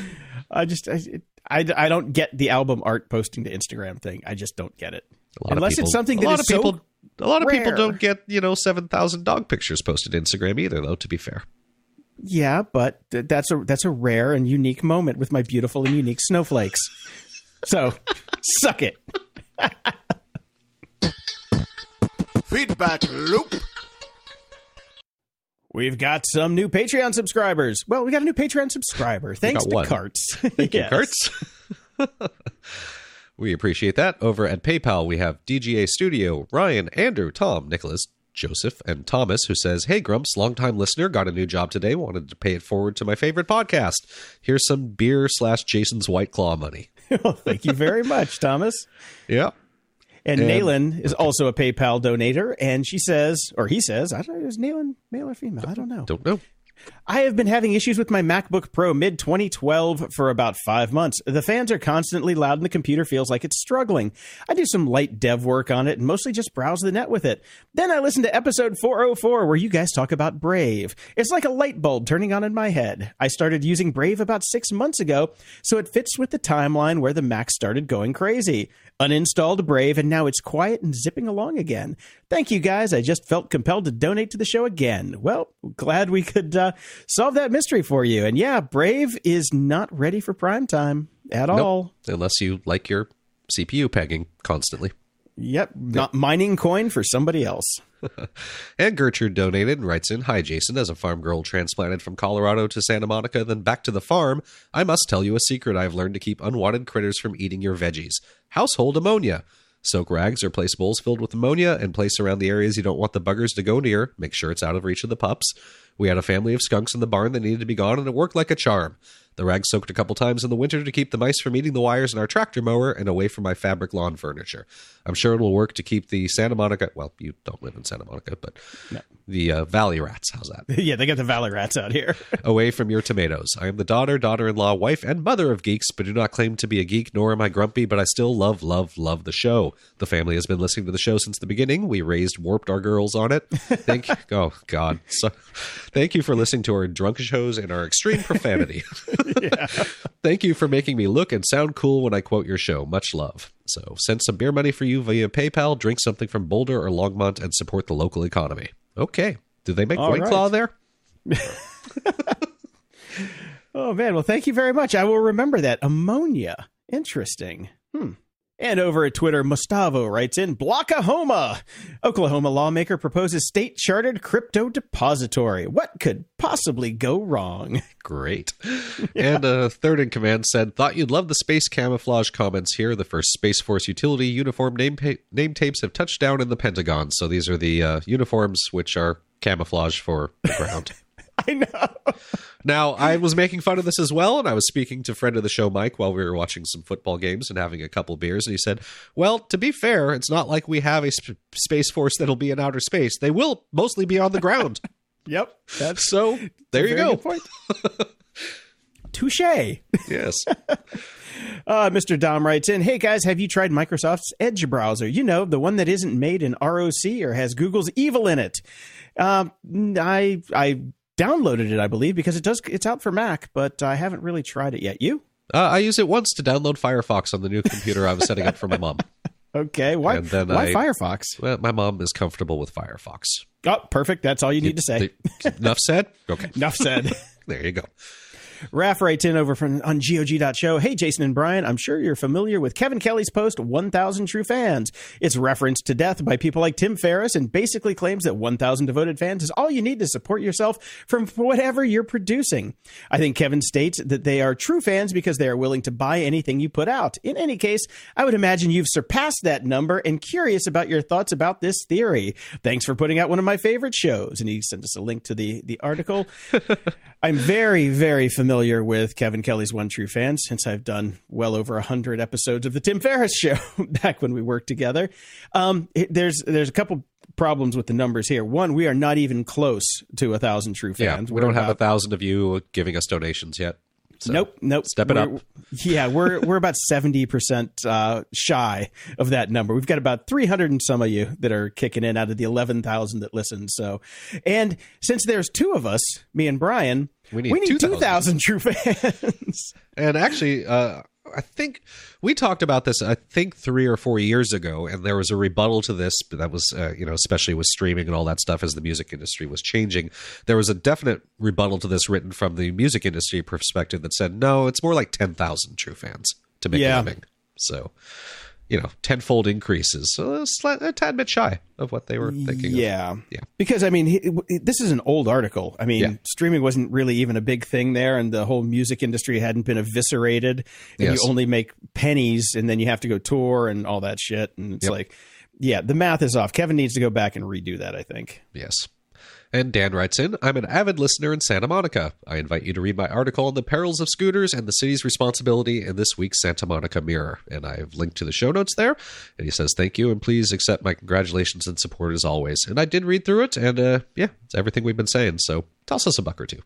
I just, I, I, I don't get the album art posting to Instagram thing. I just don't get it. A lot Unless of people, it's something a that lot is of people, so a lot of people rare. don't get, you know, seven thousand dog pictures posted to Instagram either, though, to be fair. Yeah, but th- that's a that's a rare and unique moment with my beautiful and unique snowflakes. So, suck it. Feedback loop. We've got some new Patreon subscribers. Well, we got a new Patreon subscriber. Thanks got to one. Carts. Thank you, Yes. Kurtz. We appreciate that. Over at PayPal, we have D G A Studio, Ryan, Andrew, Tom, Nicholas, Joseph, and Thomas, who says, "Hey, Grumps, longtime listener, got a new job today. Wanted to pay it forward to my favorite podcast. Here's some beer slash Jason's White Claw money." Well, thank you very much, Thomas. Yeah. And, And- Naylan is also a PayPal donator, and she says, or he says, I don't know, is Naylan male or female? I don't know. Don't know. I have been having issues with my MacBook Pro mid twenty twelve for about five months. The fans are constantly loud and the computer feels like it's struggling. I do some light dev work on it and mostly just browse the net with it. Then I listen to episode four oh four where you guys talk about Brave. It's like a light bulb turning on in my head. I started using Brave about six months ago, so it fits with the timeline where the Mac started going crazy. Uninstalled Brave, and now it's quiet and zipping along again. Thank you, guys. I just felt compelled to donate to the show again. Well, glad we could uh, solve that mystery for you. And yeah, Brave is not ready for prime time at all. Nope. Unless you like your C P U pegging constantly. Yep, not mining coin for somebody else. And Gertrude donated and writes in, "Hi, Jason. As a farm girl transplanted from Colorado to Santa Monica, then back to the farm, I must tell you a secret I've learned to keep unwanted critters from eating your veggies. Household ammonia. Soak rags or place bowls filled with ammonia and place around the areas you don't want the buggers to go near. Make sure it's out of reach of the pups. We had a family of skunks in the barn that needed to be gone, and it worked like a charm. The rags soaked a couple times in the winter to keep the mice from eating the wires in our tractor mower and away from my fabric lawn furniture. I'm sure it'll work to keep the Santa Monica, well, you don't live in Santa Monica, but No. the uh, valley rats, how's that? Yeah, they got the Valley Rats out here. Away from your tomatoes. I am the daughter, daughter-in-law, wife, and mother of geeks, but do not claim to be a geek, nor am I grumpy, but I still love, love, love the show. The family has been listening to the show since the beginning. We raised Warped our girls on it. Thank oh, God. So, thank you for listening to our drunk shows and our extreme profanity. Yeah. Thank you for making me look and sound cool when I quote your show. Much love. So, send some beer money for you via PayPal, drink something from Boulder or Longmont, and support the local economy. Okay. Do they make All White right. Claw there? Oh, man. Well, thank you very much. I will remember that. Ammonia. Interesting. Hmm. And over at Twitter, Mustavo writes in, Blockahoma! Oklahoma lawmaker proposes state-chartered crypto depository. What could possibly go wrong? Great. Yeah. And uh, third in command said, thought you'd love the space camouflage comments here. The first Space Force utility uniform name, pa- name tapes have touched down in the Pentagon. So these are the uh, uniforms which are camouflage for the ground. I know. Now, I was making fun of this as well, and I was speaking to friend of the show, Mike, while we were watching some football games and having a couple beers, and he said, well, to be fair, it's not like we have a sp- Space Force that'll be in outer space. They will mostly be on the ground. Yep. That's So, there you go. Touche. Yes. Uh, Mister Dom writes in, hey guys, have you tried Microsoft's Edge browser? You know, the one that isn't made in R O C or has Google's evil in it. Um, I I downloaded it, I believe, because it does. It's out for Mac, but I haven't really tried it yet. You? Uh, I used it once to download Firefox on the new computer I was setting up for my mom. Okay. Why, And then why I- Firefox? Well, my mom is comfortable with Firefox. Oh, perfect. That's all you need to say. The- enough said? Okay. Enough said. There you go. Raph writes in over from on G O G dot show. Hey, Jason and Brian, I'm sure you're familiar with Kevin Kelly's post, one thousand True Fans. It's referenced to death by people like Tim Ferriss and basically claims that one thousand devoted fans is all you need to support yourself from whatever you're producing. I think Kevin states that they are true fans because they are willing to buy anything you put out. In any case, I would imagine you've surpassed that number and curious about your thoughts about this theory. Thanks for putting out one of my favorite shows. And he sent us a link to the, the article. I'm very, very familiar with Kevin Kelly's One True Fan since I've done well over one hundred episodes of the Tim Ferriss Show back when we worked together. Um, it- there's there's a couple problems with the numbers here. One, we are not even close to a thousand true Yeah, fans. we We're don't have a about- thousand of you giving us donations yet. So Nope, nope. Step it We're- up. Yeah, we're we're about seventy percent uh, shy of that number. We've got about three hundred and some of you that are kicking in out of the eleven thousand that listen. So, and since there's two of us, me and Brian, We need we need two thousand. two thousand true fans. And actually, uh, I think we talked about this, I think, three or four years ago, and there was a rebuttal to this, but that was, uh, you know, especially with streaming and all that stuff as the music industry was changing. There was a definite rebuttal to this written from the music industry perspective that said, no, it's more like ten thousand true fans to make Yeah. a living. So, you know, tenfold increases. So a, slight, a tad bit shy of what they were thinking. Yeah. Of. Yeah. Because, I mean, he, he- this is an old article. I mean, Yeah. streaming wasn't really even a big thing there, and the whole music industry hadn't been eviscerated. And Yes. you only make pennies, and then you have to go tour and all that shit. And it's Yep. like, yeah, the math is off. Kevin needs to go back and redo that, I think. Yes. And Dan writes in, I'm an avid listener in Santa Monica. I invite you to read my article on the perils of scooters and the city's responsibility in this week's Santa Monica Mirror. And I have linked to the show notes there. And he says, thank you, and please accept my congratulations and support as always. And I did read through it, and uh, yeah, it's everything we've been saying. So toss us a buck or two.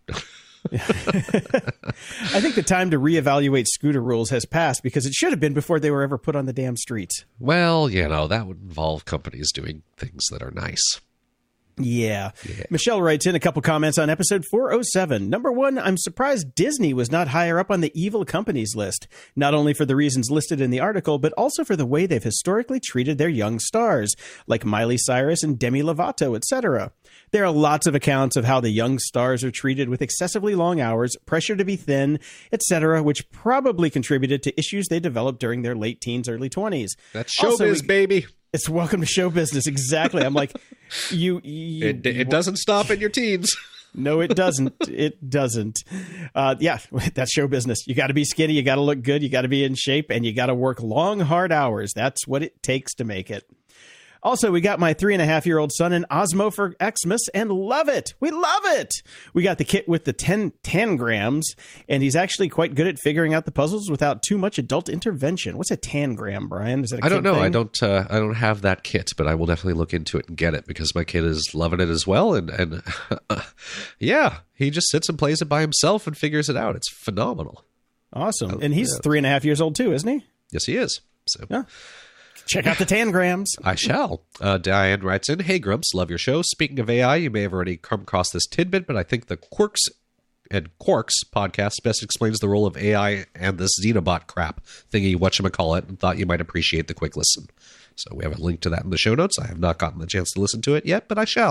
I think the time to reevaluate scooter rules has passed because it should have been before they were ever put on the damn streets. Well, you know, that would involve companies doing things that are nice. Yeah. Michelle writes in a couple comments on episode four oh seven. Number one, I'm surprised Disney was not higher up on the evil companies list, not only for the reasons listed in the article, but also for the way they've historically treated their young stars, like Miley Cyrus and Demi Lovato, et cetera. There are lots of accounts of how the young stars are treated with excessively long hours, pressure to be thin, et cetera, which probably contributed to issues they developed during their late teens, early twenties. That's Also, showbiz, we- baby. It's welcome to show business. Exactly. I'm like, you, you It, it doesn't stop in your teens. No, it doesn't. It doesn't. Uh, yeah, that's show business. You got to be skinny. You got to look good. You got to be in shape, and you got to work long, hard hours. That's what it takes to make it. Also, we got my three and a half year old son an Osmo for Xmas and love it. We love it. We got the kit with the ten tangrams, and he's actually quite good at figuring out the puzzles without too much adult intervention. What's a tangram, Brian? Is that a I don't kid know. thing? I don't. Uh, I don't have that kit, but I will definitely look into it and get it because my kid is loving it as well. And and yeah, he just sits and plays it by himself and figures it out. It's phenomenal. Awesome. And he's yeah. three and a half years old too, isn't he? Yes, he is. So. Yeah. Check out the tangrams. I shall. Uh, Diane writes in, hey, Grumps, love your show. Speaking of A I, you may have already come across this tidbit, but I think the Quirks and Quarks podcast best explains the role of A I and this Xenobot crap thingy, whatchamacallit, and thought you might appreciate the quick listen. So we have a link to that in the show notes. I have not gotten the chance to listen to it yet, but I shall.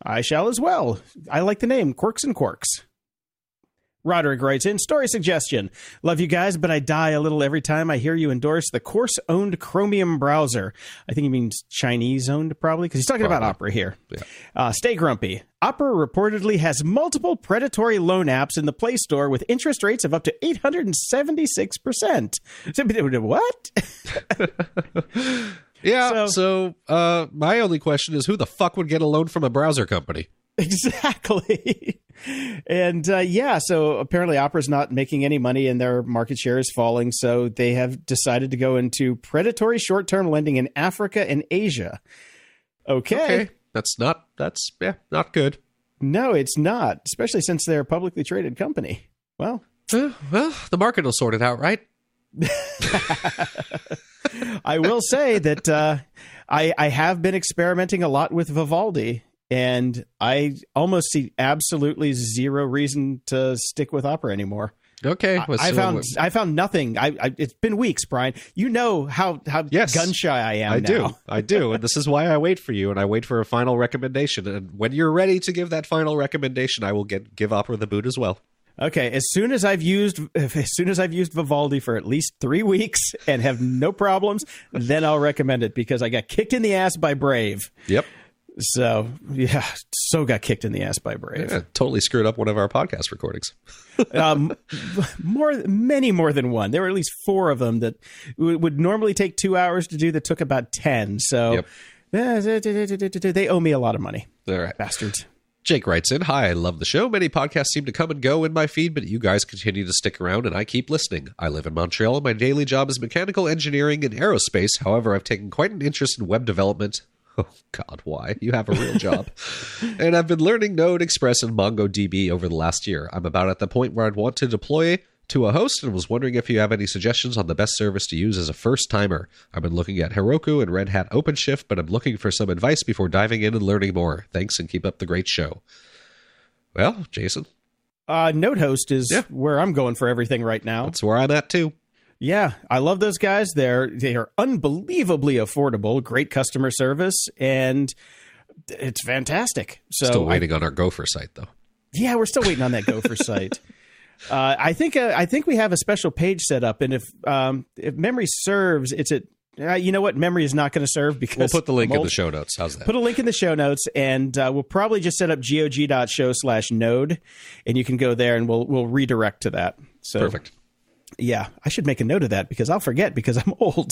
I shall as well. I like the name, Quirks and Quarks. Roderick writes in, story suggestion. Love you guys, but I die a little every time I hear you endorse the Course-owned Chromium browser. I think he means Chinese-owned, probably, because he's talking probably. about Opera here. Yeah. Uh, stay grumpy. Opera reportedly has multiple predatory loan apps in the Play Store with interest rates of up to eight hundred seventy-six percent. What? yeah, so, so uh, my only question is, who the fuck would get a loan from a browser company? Exactly. And uh, yeah, so apparently Opera's not making any money and their market share is falling. So they have decided to go into predatory short-term lending in Africa and Asia. Okay. Okay. That's not, that's, yeah, not good. No, it's not, especially since they're a publicly traded company. Well, uh, well, the market will sort it out, right? I will say that uh, I, I have been experimenting a lot with Vivaldi. And I almost see absolutely zero reason to stick with Opera anymore. Okay, well, I, I found I found nothing. I, I it's been weeks, Brian. You know how how yes, gun shy I am. I now. do, I do, and this is why I wait for you, and I wait for a final recommendation. And when you're ready to give that final recommendation, I will get give Opera the boot as well. Okay, as soon as I've used as soon as I've used Vivaldi for at least three weeks and have no problems, then I'll recommend it because I got kicked in the ass by Brave. Yep. So, yeah, so got kicked in the ass by Brave. Yeah, totally screwed up one of our podcast recordings. um, more, many more than one. There were at least four of them that w- would normally take two hours to do that took about ten. So yep. They owe me a lot of money. All right. Bastards. Jake writes in, hi, I love the show. Many podcasts seem to come and go in my feed, but you guys continue to stick around and I keep listening. I live in Montreal and my daily job is mechanical engineering and aerospace. However, I've taken quite an interest in web development. Oh, God, why? You have a real job. And I've been learning Node, Express, and MongoDB over the last year. I'm about at the point where I'd want to deploy to a host and was wondering if you have any suggestions on the best service to use as a first-timer. I've been looking at Heroku and Red Hat OpenShift, but I'm looking for some advice before diving in and learning more. Thanks, and keep up the great show. Well, Jason? Uh, NodeHost is yeah. where I'm going for everything right now. That's where I'm at, too. Yeah, I love those guys. They're they are unbelievably affordable, great customer service, and it's fantastic. So still waiting I, on our Gopher site, though. Yeah, we're still waiting on that Gopher site. Uh, I think uh, I think we have a special page set up, and if um, if memory serves, it's at uh, you know what, memory is not going to serve because we'll put the link in the show notes. How's that? Put a link in the show notes, and uh, we'll probably just set up gog.show slash node, and you can go there, and we'll we'll redirect to that. So perfect. Yeah, I should make a note of that because I'll forget because I'm old.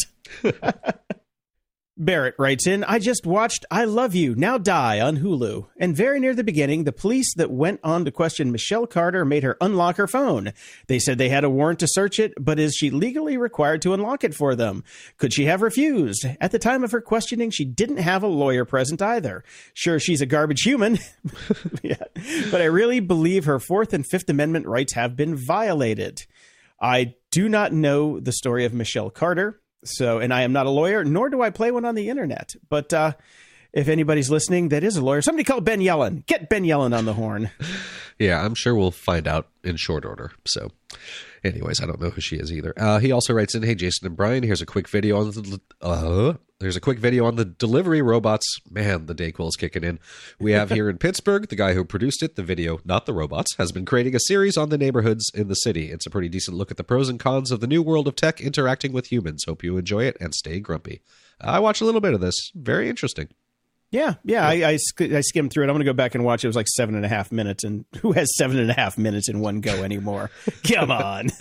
Barrett writes in, I just watched I Love You, Now Die on Hulu. And very near the beginning, the police that went on to question Michelle Carter made her unlock her phone. They said they had a warrant to search it, but is she legally required to unlock it for them? Could she have refused? At the time of her questioning, she didn't have a lawyer present either. Sure, she's a garbage human, yeah. But I really believe her Fourth and Fifth Amendment rights have been violated. I do not know the story of Michelle Carter, so and I am not a lawyer, nor do I play one on the internet. But uh, if anybody's listening that is a lawyer, somebody call Ben Yellen. Get Ben Yellen on the horn. Yeah, I'm sure we'll find out in short order. So anyways, I don't know who she is either. Uh, he also writes in, hey, Jason and Brian, here's a quick video on the... Uh, There's a quick video on the delivery robots. Man, the Dayquil's kicking in. We have here in Pittsburgh, the guy who produced it, the video, not the robots, has been creating a series on the neighborhoods in the city. It's a pretty decent look at the pros and cons of the new world of tech interacting with humans. Hope you enjoy it and stay grumpy. I watched a little bit of this. Very interesting. Yeah, yeah, I, I, sk- I skimmed through it. I'm going to go back and watch it. It was like seven and a half minutes, and who has seven and a half minutes in one go anymore? Come on.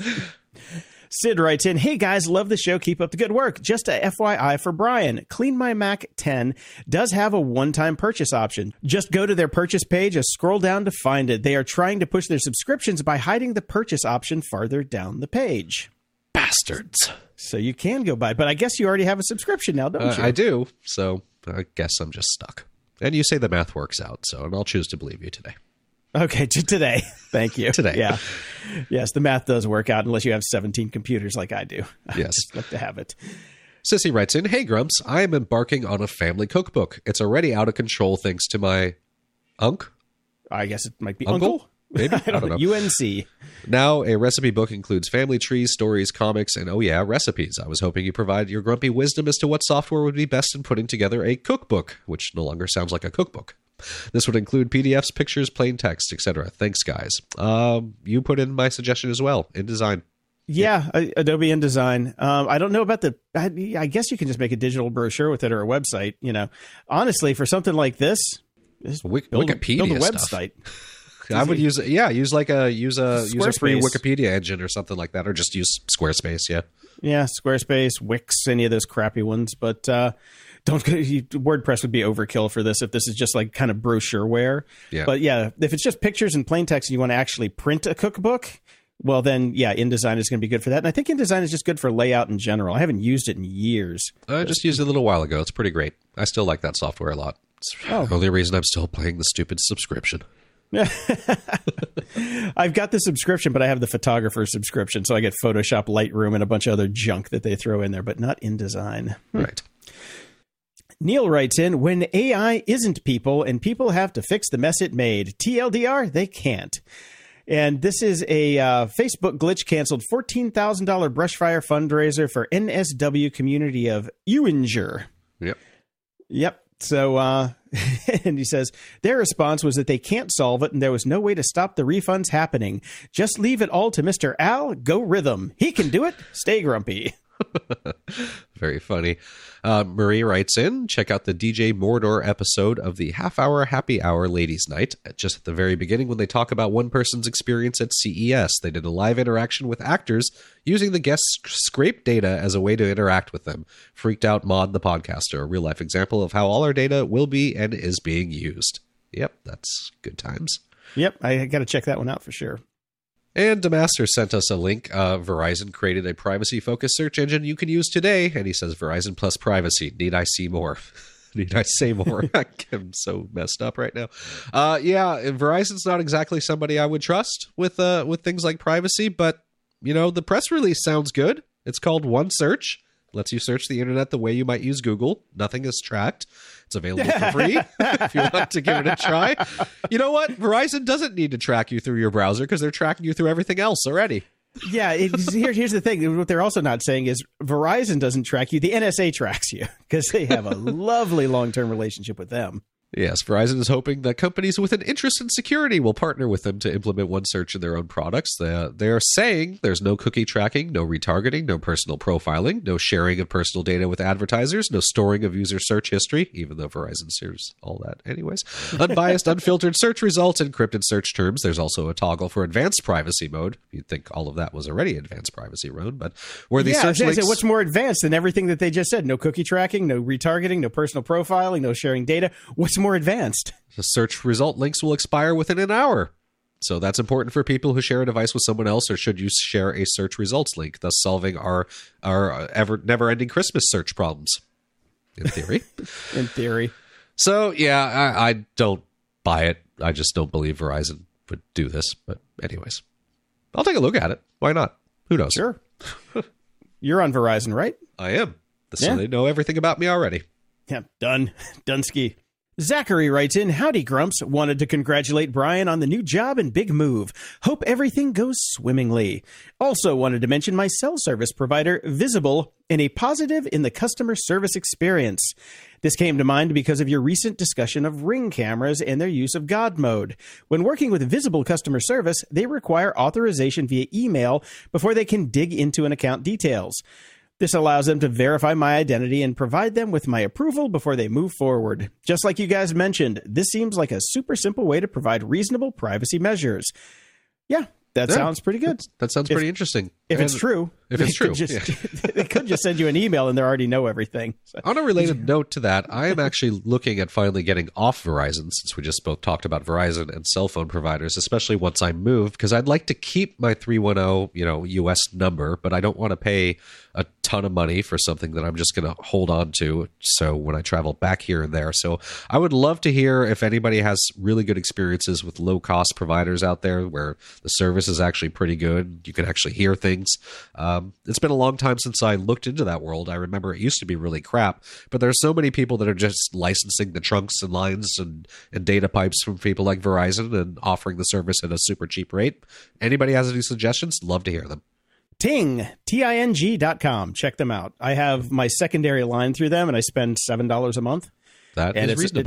Sid writes in, hey guys, love the show. Keep up the good work. Just a F Y I for Brian. Clean My Mac ten does have a one-time purchase option. Just go to their purchase page and scroll down to find it. They are trying to push their subscriptions by hiding the purchase option farther down the page. Bastards. So you can go buy, but I guess you already have a subscription now, don't uh, you? I do, so I guess I'm just stuck. And you say the math works out, so and I'll choose to believe you today. Okay, to today. Thank you. Today. Yeah. Yes, the math does work out unless you have seventeen computers like I do. I yes. just like to have it. Sissy writes in, hey Grumps, I am embarking on a family cookbook. It's already out of control thanks to my unk. I guess it might be uncle. uncle? Maybe? I don't know. U N C. Now, a recipe book includes family trees, stories, comics, and oh yeah, recipes. I was hoping you provide your grumpy wisdom as to what software would be best in putting together a cookbook, which no longer sounds like a cookbook. This would include P D Fs, pictures, plain text, et cetera. Thanks, guys. Um, you put in my suggestion as well, InDesign. Yeah, yeah. Adobe InDesign. Um, I don't know about the, I, I guess you can just make a digital brochure with it or a website, you know. Honestly, for something like this, just Wik- build, Wikipedia build a stuff. website. I would use yeah, use like a use a use a free Squarespace. Wikipedia engine or something like that, or just use Squarespace. Yeah, Yeah, Squarespace, Wix, any of those crappy ones. But uh, don't go, you, WordPress would be overkill for this if this is just like kind of brochureware. Yeah. But yeah, if it's just pictures and plain text and you want to actually print a cookbook, well then, yeah, InDesign is going to be good for that. And I think InDesign is just good for layout in general. I haven't used it in years. I just used it a little while ago. It's pretty great. I still like that software a lot. It's Oh. the only reason I'm still paying the stupid subscription. I've got the subscription, but I have the photographer subscription, so I get Photoshop, Lightroom, and a bunch of other junk that they throw in there, but not InDesign. Right. Neil writes in, when A I isn't people and people have to fix the mess it made, T L D R, they can't. And this is a uh, Facebook glitch canceled fourteen thousand dollars brushfire fundraiser for N S W community of Ewinger. Yep. Yep. So, uh, and he says, their response was that they can't solve it and there was no way to stop the refunds happening. Just leave it all to Mister Al Go Rhythm. He can do it. Stay grumpy. Very funny. Uh, Marie writes in, check out the D J Mordor episode of the Half Hour Happy Hour Ladies Night. Just at the very beginning when they talk about one person's experience at C E S. They did a live interaction with actors using the guests' scraped data as a way to interact with them. Freaked out Maud the podcaster, a real life example of how all our data will be and is being used. Yep, that's good times. Yep. I got to check that one out for sure. And Demaster sent us a link. Uh, Verizon created a privacy-focused search engine you can use today. And he says, Verizon plus privacy. Need I see more? Need I say more? I'm so messed up right now. Uh, yeah, Verizon's not exactly somebody I would trust with uh, with things like privacy. But, you know, the press release sounds good. It's called One Search. Lets you search the internet the way you might use Google. Nothing is tracked. It's available for free if you want to give it a try. You know what? Verizon doesn't need to track you through your browser because they're tracking you through everything else already. Yeah, it's, here, here's the thing. What they're also not saying is Verizon doesn't track you. The N S A tracks you because they have a lovely long-term relationship with them. Yes, Verizon is hoping that companies with an interest in security will partner with them to implement OneSearch in their own products. They, they are saying there's no cookie tracking, no retargeting, no personal profiling, no sharing of personal data with advertisers, no storing of user search history, even though Verizon shares all that anyways. Unbiased, unfiltered search results, encrypted search terms. There's also a toggle for advanced privacy mode. You'd think all of that was already advanced privacy mode, but where these yeah, search I links... say, what's more advanced than everything that they just said? No cookie tracking, no retargeting, no personal profiling, no sharing data. What's more advanced? The search result links will expire within an hour. So that's important for people who share a device with someone else, or should you share a search results link, thus solving our our ever never-ending Christmas search problems, in theory. In theory. So, yeah, I, I don't buy it. I just don't believe Verizon would do this. But anyways, I'll take a look at it. Why not? Who knows? Sure. You're on Verizon, right? I am. So Yeah. they know everything about me already. Yeah, done. Dunsky. Zachary writes in, howdy grumps, wanted to congratulate Brian on the new job and big move. Hope everything goes swimmingly. Also wanted to mention my cell service provider, Visible, and a positive in the customer service experience. This came to mind because of your recent discussion of Ring cameras and their use of God mode. When working with Visible customer service, they require authorization via email before they can dig into an account details. This allows them to verify my identity and provide them with my approval before they move forward. Just like you guys mentioned, this seems like a super simple way to provide reasonable privacy measures. Yeah, that Yeah. sounds pretty good. That sounds If- pretty interesting. If And it's true. If it's they could true, just, they could just send you an email and they already know everything. So, On a related note to that, I am actually looking at finally getting off Verizon, since we just both talked about Verizon and cell phone providers, especially once I move, because I'd like to keep my three one zero, you know, U S number, but I don't want to pay a ton of money for something that I'm just going to hold on to. So when I travel back here and there, so I would love to hear if anybody has really good experiences with low cost providers out there where the service is actually pretty good. You can actually hear things. Um, it's been a long time since I looked into that world. I remember it used to be really crap, but there's so many people that are just licensing the trunks and lines and, and data pipes from people like Verizon and offering the service at a super cheap rate. Anybody has any suggestions? Love to hear them. Ting, T I N G dot com. Check them out. I have my secondary line through them and I spend seven dollars a month. That And is it's- reasonable.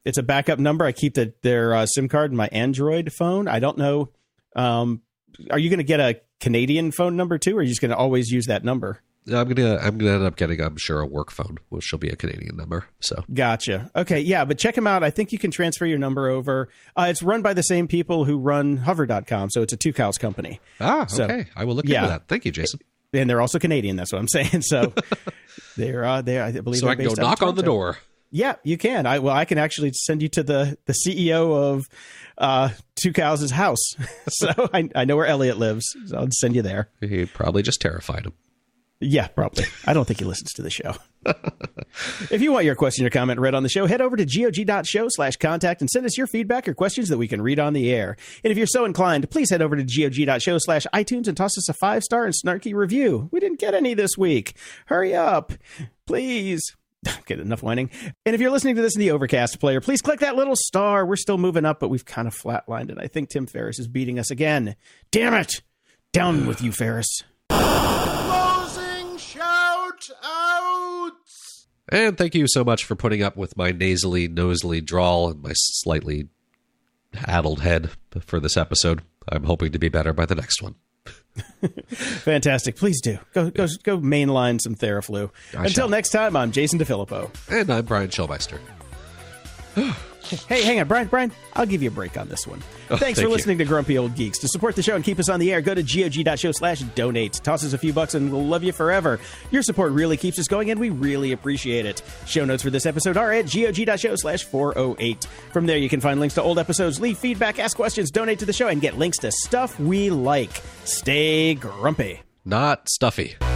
it's a backup number. I keep the, their uh, SIM card in my Android phone. I don't know. Um, are you going to get a Canadian phone number too, or are you just going to always use that number? I'm gonna I'm gonna end up getting, I'm sure, a work phone, which will be a Canadian number. So gotcha. Okay, yeah, but check them out. I think you can transfer your number over. Uh, it's run by the same people who run Hover dot com, so it's a two cows company. Ah, so, okay. I will look yeah. into that. Thank you, Jason. And they're also Canadian. That's what I'm saying. So they're uh, they I believe. So they're I can go based out of knock on the Toronto. door. Yeah, you can. I well, I can actually send you to the the C E O of uh, Two Cows' house. So I I know where Elliot lives. So I'll send you there. He probably just terrified him. Yeah, probably. I don't think he listens to the show. If you want your question or comment read on the show, head over to gog.show slash contact and send us your feedback or questions that we can read on the air. And if you're so inclined, please head over to gog.show slash iTunes and toss us a five-star and snarky review. We didn't get any this week. Hurry up, please. Get enough whining. And if you're listening to this in the Overcast player, please click that little star. We're still moving up, but we've kind of flatlined, and I think Tim Ferriss is beating us again. Damn it! Down with you, Ferriss. Closing shout outs. And thank you so much for putting up with my nasally, nosely drawl and my slightly addled head for this episode. I'm hoping to be better by the next one. Fantastic. Please do. Go go go mainline some Theraflu. I Until shall. next time, I'm Jason DeFilippo. And I'm Brian Schulmeister. Hey, hang on, Brian. Brian, I'll give you a break on this one. Oh, Thanks thank for you. listening to Grumpy Old Geeks. To support the show and keep us on the air, go to gog.show slash donate. Toss us a few bucks and we'll love you forever. Your support really keeps us going and we really appreciate it. Show notes for this episode are at gog.show slash 408. From there, you can find links to old episodes, leave feedback, ask questions, donate to the show, and get links to stuff we like. Stay grumpy. Not stuffy.